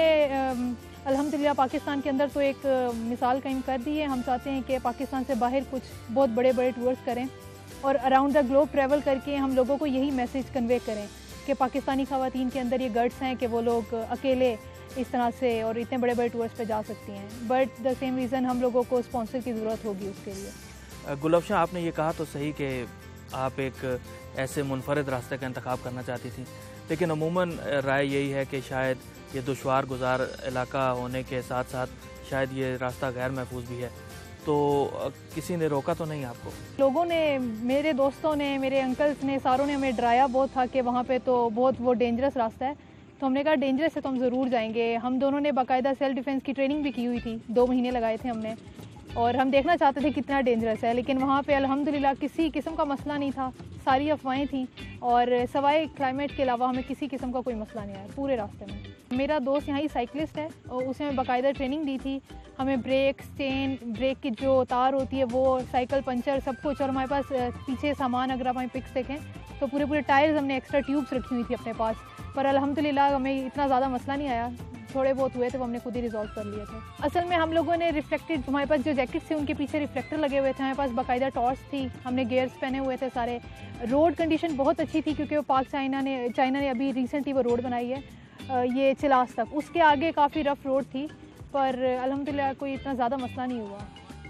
الحمدللہ پاکستان کے اندر تو ایک مثال قائم کر دی ہے. ہم چاہتے ہیں کہ پاکستان سے باہر کچھ بہت بڑے بڑے ٹورز کریں اور اراؤنڈ دا گلوب ٹریول کر کے ہم لوگوں کو یہی میسیج کنوے کریں کہ پاکستانی خواتین کے اندر یہ گٹس ہیں کہ وہ لوگ اکیلے اس طرح سے اور اتنے بڑے بڑے ٹورز پہ جا سکتی ہیں. بٹ دا سیم ریزن ہم لوگوں کو اسپانسر کی ضرورت ہوگی اس کے لیے. گلفشاں، آپ نے یہ کہا تو صحیح کہ آپ ایک ایسے منفرد راستے کا انتخاب کرنا چاہتی تھیں، لیکن عموماً رائے یہی ہے کہ شاید یہ دشوار گزار علاقہ ہونے کے ساتھ ساتھ شاید یہ راستہ غیر محفوظ بھی ہے. تو کسی نے روکا تو نہیں آپ کو؟ لوگوں نے، میرے دوستوں نے، میرے انکلس نے، ساروں نے ہمیں ڈرایا بہت تھا کہ وہاں پہ تو بہت وہ ڈینجرس راستہ ہے. تو ہم نے کہا ڈینجرس ہے تو ہم ضرور جائیں گے. ہم دونوں نے باقاعدہ سیلف ڈیفینس کی ٹریننگ بھی کی ہوئی تھی، دو مہینے لگائے تھے ہم نے، اور ہم دیکھنا چاہتے تھے کتنا ڈینجرس ہے. لیکن وہاں پہ الحمدللہ کسی قسم کا مسئلہ نہیں تھا، ساری افواہیں تھیں، اور سوائے کلائمیٹ کے علاوہ ہمیں کسی قسم کا کوئی مسئلہ نہیں آیا پورے راستے میں. میرا دوست یہاں ہی سائیکلسٹ ہے اور اسے ہمیں باقاعدہ ٹریننگ دی تھی. ہمیں بریک، چین، بریک کی جو تار ہوتی ہے وہ، سائیکل پنچر، سب کچھ. اور ہمارے پاس پیچھے سامان، اگر آپ ہمیں پکس دیکھیں تو پورے پورے ٹائرز ہم نے ایکسٹرا ٹیوبس رکھی ہوئی تھی اپنے پاس. پر الحمدللہ ہمیں اتنا زیادہ مسئلہ نہیں آیا، تھوڑے بہت ہوئے تھے وہ ہم نے خود ہی ریزالو کر لیے تھے. اصل میں ہم لوگوں نے ریفلیکٹڈ، ہمارے پاس جو جیکٹس تھے ان کے پیچھے ریفلیکٹر لگے ہوئے تھے، ہمارے پاس باقاعدہ ٹارچ تھی، ہم نے گیئرس پہنے ہوئے تھے سارے. روڈ کنڈیشن بہت اچھی تھی کیونکہ وہ پاک چائنا نے چائنا نے ابھی ریسنٹلی وہ روڈ بنائی ہے یہ چلاس تک، اس کے آگے کافی رف روڈ تھی، پر الحمدللہ کوئی اتنا زیادہ مسئلہ نہیں ہوا.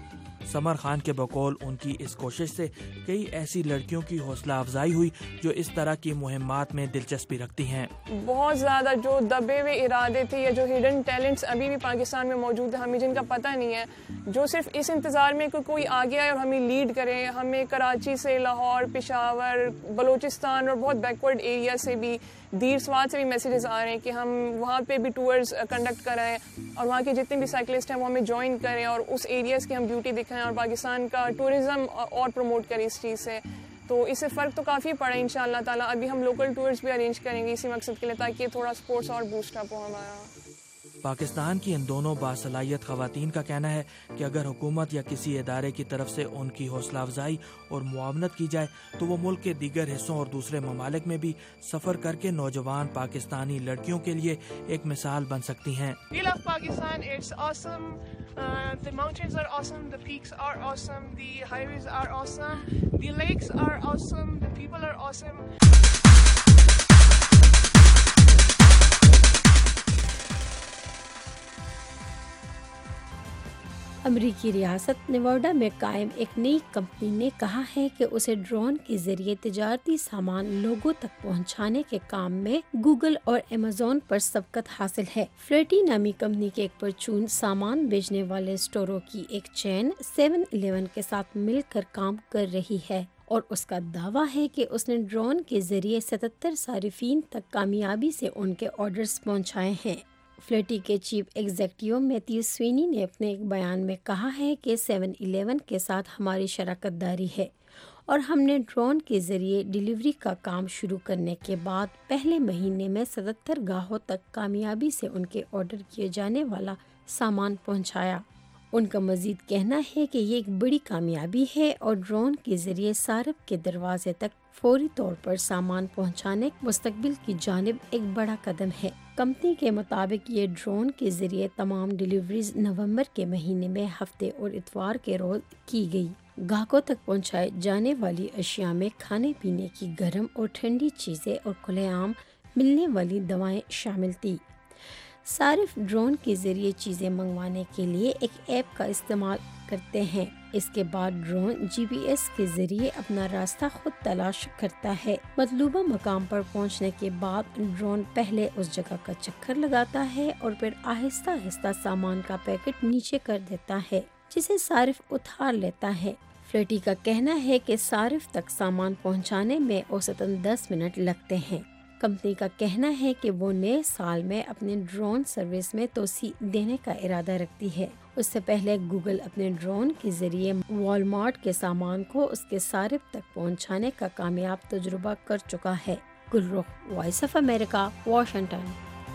سمر خان کے بقول ان کی اس کوشش سے کئی ایسی لڑکیوں کی حوصلہ افزائی ہوئی جو اس طرح کی مہمات میں دلچسپی رکھتی ہیں. بہت زیادہ جو دبے ہوئے ارادے تھے یا جو ہڈن ٹیلنٹس ابھی بھی پاکستان میں موجود ہیں، ہمیں جن کا پتہ نہیں ہے، جو صرف اس انتظار میں کہ کوئی آگے آئے اور ہمیں لیڈ کرے. ہمیں کراچی سے، لاہور، پشاور، بلوچستان اور بہت بیکورڈ ایریا سے بھی، دیر سوات سے بھی میسیجز آ رہے ہیں کہ ہم وہاں پہ بھی ٹورز کنڈکٹ کرائیں اور وہاں کے جتنے بھی سائیکلسٹ ہیں وہ ہمیں جوائن کریں اور اس ایریاز کی ہم بیوٹی دکھائیں اور پاکستان کا ٹورزم اور پروموٹ کریں اس چیز سے. تو اس سے فرق تو کافی پڑا ان شاء اللہ تعالیٰ. ابھی ہم لوکل ٹورز بھی ارینج کریں گے اسی مقصد کے لیے تاکہ تھوڑا سپورٹس اور بوسٹ اپ ہو ہمارا. پاکستان کی ان دونوں باصلاحیت خواتین کا کہنا ہے کہ اگر حکومت یا کسی ادارے کی طرف سے ان کی حوصلہ افزائی اور معاونت کی جائے تو وہ ملک کے دیگر حصوں اور دوسرے ممالک میں بھی سفر کر کے نوجوان پاکستانی لڑکیوں کے لیے ایک مثال بن سکتی ہیں. We love Pakistan. It's awesome. Uh, the mountains are awesome. The peaks are awesome. The highways are awesome. The lakes are awesome. The people are awesome. امریکی ریاست نیواڈا میں قائم ایک نئی کمپنی نے کہا ہے کہ اسے ڈرون کے ذریعے تجارتی سامان لوگوں تک پہنچانے کے کام میں گوگل اور ایمیزون پر سبقت حاصل ہے. فلیٹی نامی کمپنی کے ایک پرچون سامان بیچنے والے اسٹوروں کی ایک چین سیون الیون کے ساتھ مل کر کام کر رہی ہے اور اس کا دعویٰ ہے کہ اس نے ڈرون کے ذریعے ستتر صارفین تک کامیابی سے ان کے آرڈرز پہنچائے ہیں. فلیٹی کے چیف ایگزیکٹو میتھیو سوینی نے اپنے ایک بیان میں کہا ہے کہ سیون الیون کے ساتھ ہماری شراکت داری ہے اور ہم نے ڈرون کے ذریعے ڈیلیوری کا کام شروع کرنے کے بعد پہلے مہینے میں ستتر گاہوں تک کامیابی سے ان کے آرڈر کیے جانے والا سامان پہنچایا. ان کا مزید کہنا ہے کہ یہ ایک بڑی کامیابی ہے اور ڈرون کے ذریعے صارف کے دروازے تک فوری طور پر سامان پہنچانے مستقبل کی جانب ایک بڑا قدم ہے. کمپنی کے مطابق یہ ڈرون کے ذریعے تمام ڈیلیوریز نومبر کے مہینے میں ہفتے اور اتوار کے روز کی گئی. گاہکوں تک پہنچائے جانے والی اشیاء میں کھانے پینے کی گرم اور ٹھنڈی چیزیں اور کھلے عام ملنے والی دوائیں شامل تھی. صارف ڈرون کے ذریعے چیزیں منگوانے کے لیے ایک ایپ کا استعمال کرتے ہیں. اس کے بعد ڈرون جی پی ایس کے ذریعے اپنا راستہ خود تلاش کرتا ہے. مطلوبہ مقام پر پہنچنے کے بعد ڈرون پہلے اس جگہ کا چکر لگاتا ہے اور پھر آہستہ آہستہ سامان کا پیکٹ نیچے کر دیتا ہے. जिसे सारिफ उधार लेता है। फ्लेटी का कहना है कि सारिफ तक सामान पहुंचाने में औसतन दस मिनट लगते हैं। कंपनी का कहना है कि वो नए साल में अपने ड्रोन सर्विस में तोसी देने का इरादा रखती है। उससे पहले गूगल अपने ड्रोन के जरिए वॉलमार्ट के सामान को उसके सारिफ तक पहुंचाने का कामयाब तजुर्बा कर चुका है। Gulrukh, Voice of America, Washington.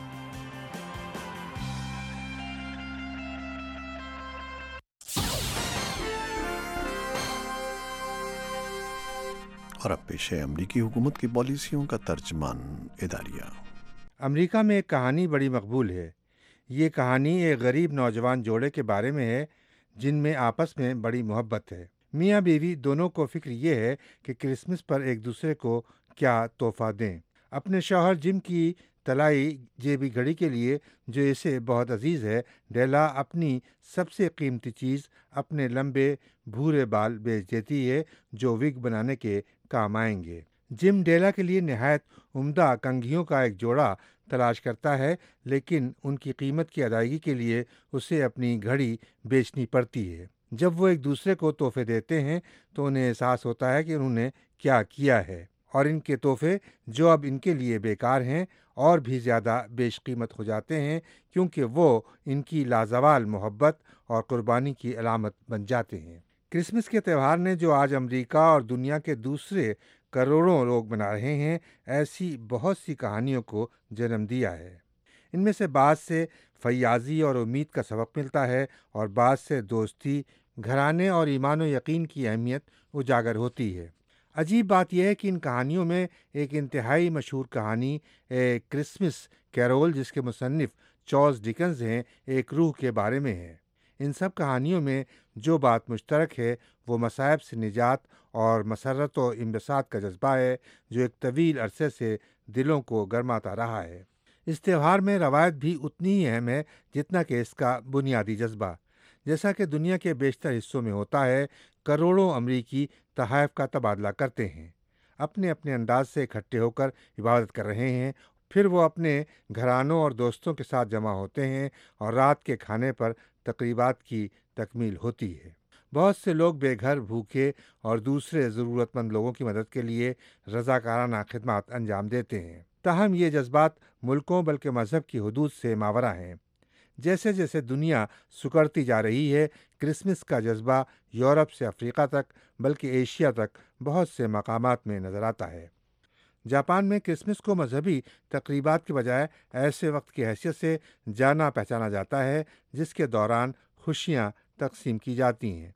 और अब पेश है अमरीकी हुकूमत की पॉलिसियों का तर्जमान इदारिया। अमरीका में एक कहानी बड़ी मकबूल है। ये कहानी एक गरीब नौजवान जोड़े के बारे में है जिनमें आपस में बड़ी मोहब्बत है। मियाँ बीवी दोनों को फिक्र ये है कि क्रिसमस पर एक दूसरे को क्या तोहफा दें। अपने शौहर जिम की तलाई जेबी घड़ी के लिए जो इसे बहुत अजीज़ है, डेला अपनी सबसे कीमती चीज़ अपने लंबे भूरे बाल बेच देती है जो विग बनाने के काम आएंगे। जिम डेला के लिए निहायत उम्दा कंघियों का एक जोड़ा तलाश करता है, लेकिन उनकी कीमत की अदायगी के लिए उसे अपनी घड़ी बेचनी पड़ती है। जब वो एक दूसरे को तोहफे देते हैं तो उन्हें एहसास होता है कि उन्होंने क्या किया है, और इनके तोहफे जो अब इनके लिए बेकार हैं और भी ज़्यादा बेशकीमत हो जाते हैं, क्योंकि वो इनकी लाजवाल मोहब्बत और कुर्बानी की अलामत बन जाते हैं। क्रिसमस के त्यौहार ने जो आज अमेरिका और दुनिया के दूसरे करोड़ों लोग मना रहे हैं, ऐसी बहुत सी कहानियों को जन्म दिया है। इनमें से बाद से फयाजी और उम्मीद का सबक मिलता है, और बाद से दोस्ती, घराने और ईमान व यकीन की अहमियत उजागर होती है। अजीब बात यह है कि इन कहानियों में एक इंतहाई मशहूर कहानी एक क्रिसमस कैरोल, जिसके मुसन्निफ चार्ल्स डिकेंस हैं, एक रूह के बारे में है। इन सब कहानियों में जो बात मुश्तरक है वो मसाइब से निजात और मसरत व इंबसात का जज्बा है, जो एक तवील अरसे से दिलों को गरमाता रहा है। इस त्यौहार में रवायत भी उतनी ही अहम है जितना कि इसका बुनियादी जज्बा। जैसा कि दुनिया के बेशतर हिस्सों में होता है, करोड़ों अमरीकी तहाइफ का तबादला करते हैं, अपने अपने अंदाज से इकट्ठे होकर इबादत कर रहे हैं। फिर वो अपने घरानों और दोस्तों के साथ जमा होते हैं और रात के खाने पर तकरीबात की तकमील होती है। बहुत से लोग बेघर, भूखे और दूसरे ज़रूरतमंद लोगों की मदद के लिए रज़ाकाराना खिदमत अंजाम देते हैं। ताहम ये जज्बात मुल्कों बल्कि मज़हब की हदूद से मावरा हैं। जैसे जैसे दुनिया सुकड़ती जा रही है, क्रिसमस का जज्बा यूरोप से अफ्रीका तक बल्कि एशिया तक बहुत से मकामात में नज़र आता है। जापान में क्रिसमस को मजहबी तकरीबात के बजाय ऐसे वक्त की हैसियत से जाना पहचाना जाता है जिसके दौरान खुशियाँ तकसीम की जाती हैं,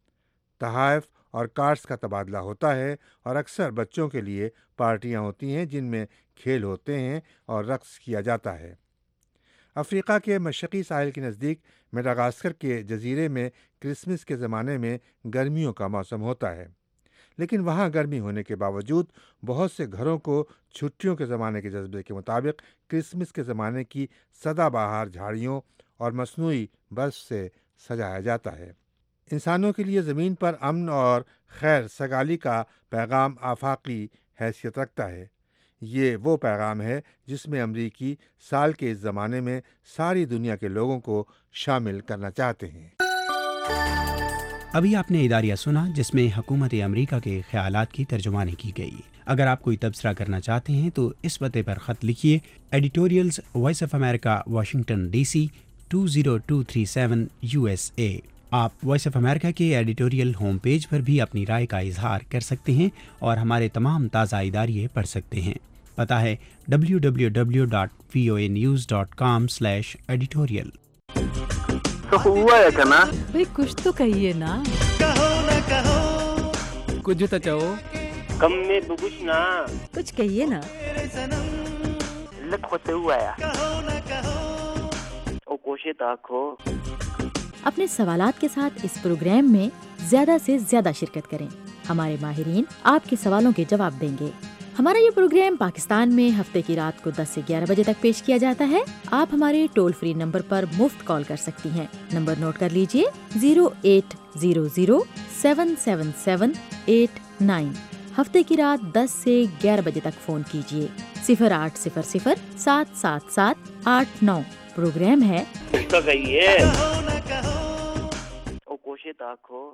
तहाइफ और कार्ड्स का तबादला होता है, और अक्सर बच्चों के लिए पार्टियाँ होती हैं जिनमें खेल होते हैं और रक़्स किया जाता है। अफ्रीका के मशरक़ी साहिल के नज़दीक मेडागास्कर के जजीरे में क्रिसमस के ज़माने में गर्मियों का मौसम होता है, लेकिन वहाँ गर्मी होने के बावजूद बहुत से घरों को छुट्टियों के ज़माने के जज्बे के मुताबिक क्रिसमस के ज़माने की सदाबहार झाड़ियों और मसनूई बर्फ़ से सजाया जाता है। इंसानों के लिए ज़मीन पर अमन और खैर सगाली का पैगाम आफाकी हैसियत रखता है। ये वो पैगाम है जिसमें अमरीकी साल के इस ज़माने में सारी दुनिया के लोगों को शामिल करना चाहते हैं। अभी आपने इदारिया सुना जिसमें हुकूमत अमरीका के ख्यालात की तर्जुमानी की गई। अगर आप कोई तबसरा करना चाहते हैं तो इस पते पर ख़त लिखिए, editorials Voice of America, Washington DC two zero two three seven USA. आप वॉइस ऑफ अमेरिका के एडिटोरियल होम पेज पर भी अपनी राय का इजहार कर सकते हैं और हमारे तमाम ताज़ा इदारिये पढ़ सकते हैं। पता है W W W dot V O A news dot com slash editorial. तो हुआ है क्या ना? भाई कुछ तो कहिए ना। कहो ना कहो, कुछ तो चाहो। कम में बुकुश ना, कुछ कहिए ना। लक होते हुआ है। कहो ना कहो, ओ कोशिश आखो। अपने सवालात के साथ इस प्रोग्राम में ज्यादा से ज्यादा शिरकत करें। हमारे माहिरीन आपके सवालों के जवाब देंगे। हमारा ये प्रोग्राम पाकिस्तान में हफ्ते की रात को दस से ग्यारह बजे तक पेश किया जाता है। आप हमारे टोल फ्री नंबर पर मुफ्त कॉल कर सकती हैं। नंबर नोट कर लीजिए, zero eight zero zero seven seven seven eight nine. हफ्ते की रात दस से ग्यारह बजे तक फोन कीजिए। सिफर आठ सिफर सिफर सात सात सात आठ नौ। प्रोग्राम है तो خورشید آنکھوں.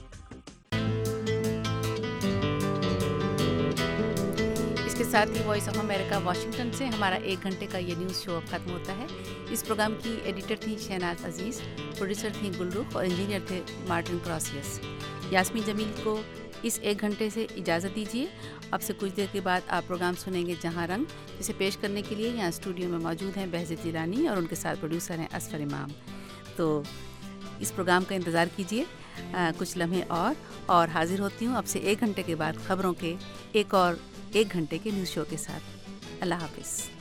اس کے ساتھ ہی وائس آف امریکہ واشنگٹن سے ہمارا ایک گھنٹے کا یہ نیوز شو اب ختم ہوتا ہے. اس پروگرام کی ایڈیٹر تھی شہناز عزیز، پروڈیوسر تھیں گلرخ اور انجینئر تھے مارٹن کراسیس. یاسمین جمیل کو اس ایک گھنٹے سے اجازت دیجیے. اب سے کچھ دیر کے بعد آپ پروگرام سنیں گے جہاں رنگ، جسے پیش کرنے کے لیے یہاں اسٹوڈیو میں موجود ہیں بہزت جیلانی اور ان کے ساتھ پروڈیوسر ہیں اسفر امام. تو اس پروگرام کا انتظار کیجیے کچھ لمحے اور اور حاضر ہوتی ہوں اب سے ایک گھنٹے کے بعد خبروں کے ایک اور ایک گھنٹے کے نیوز شو کے ساتھ. اللہ حافظ.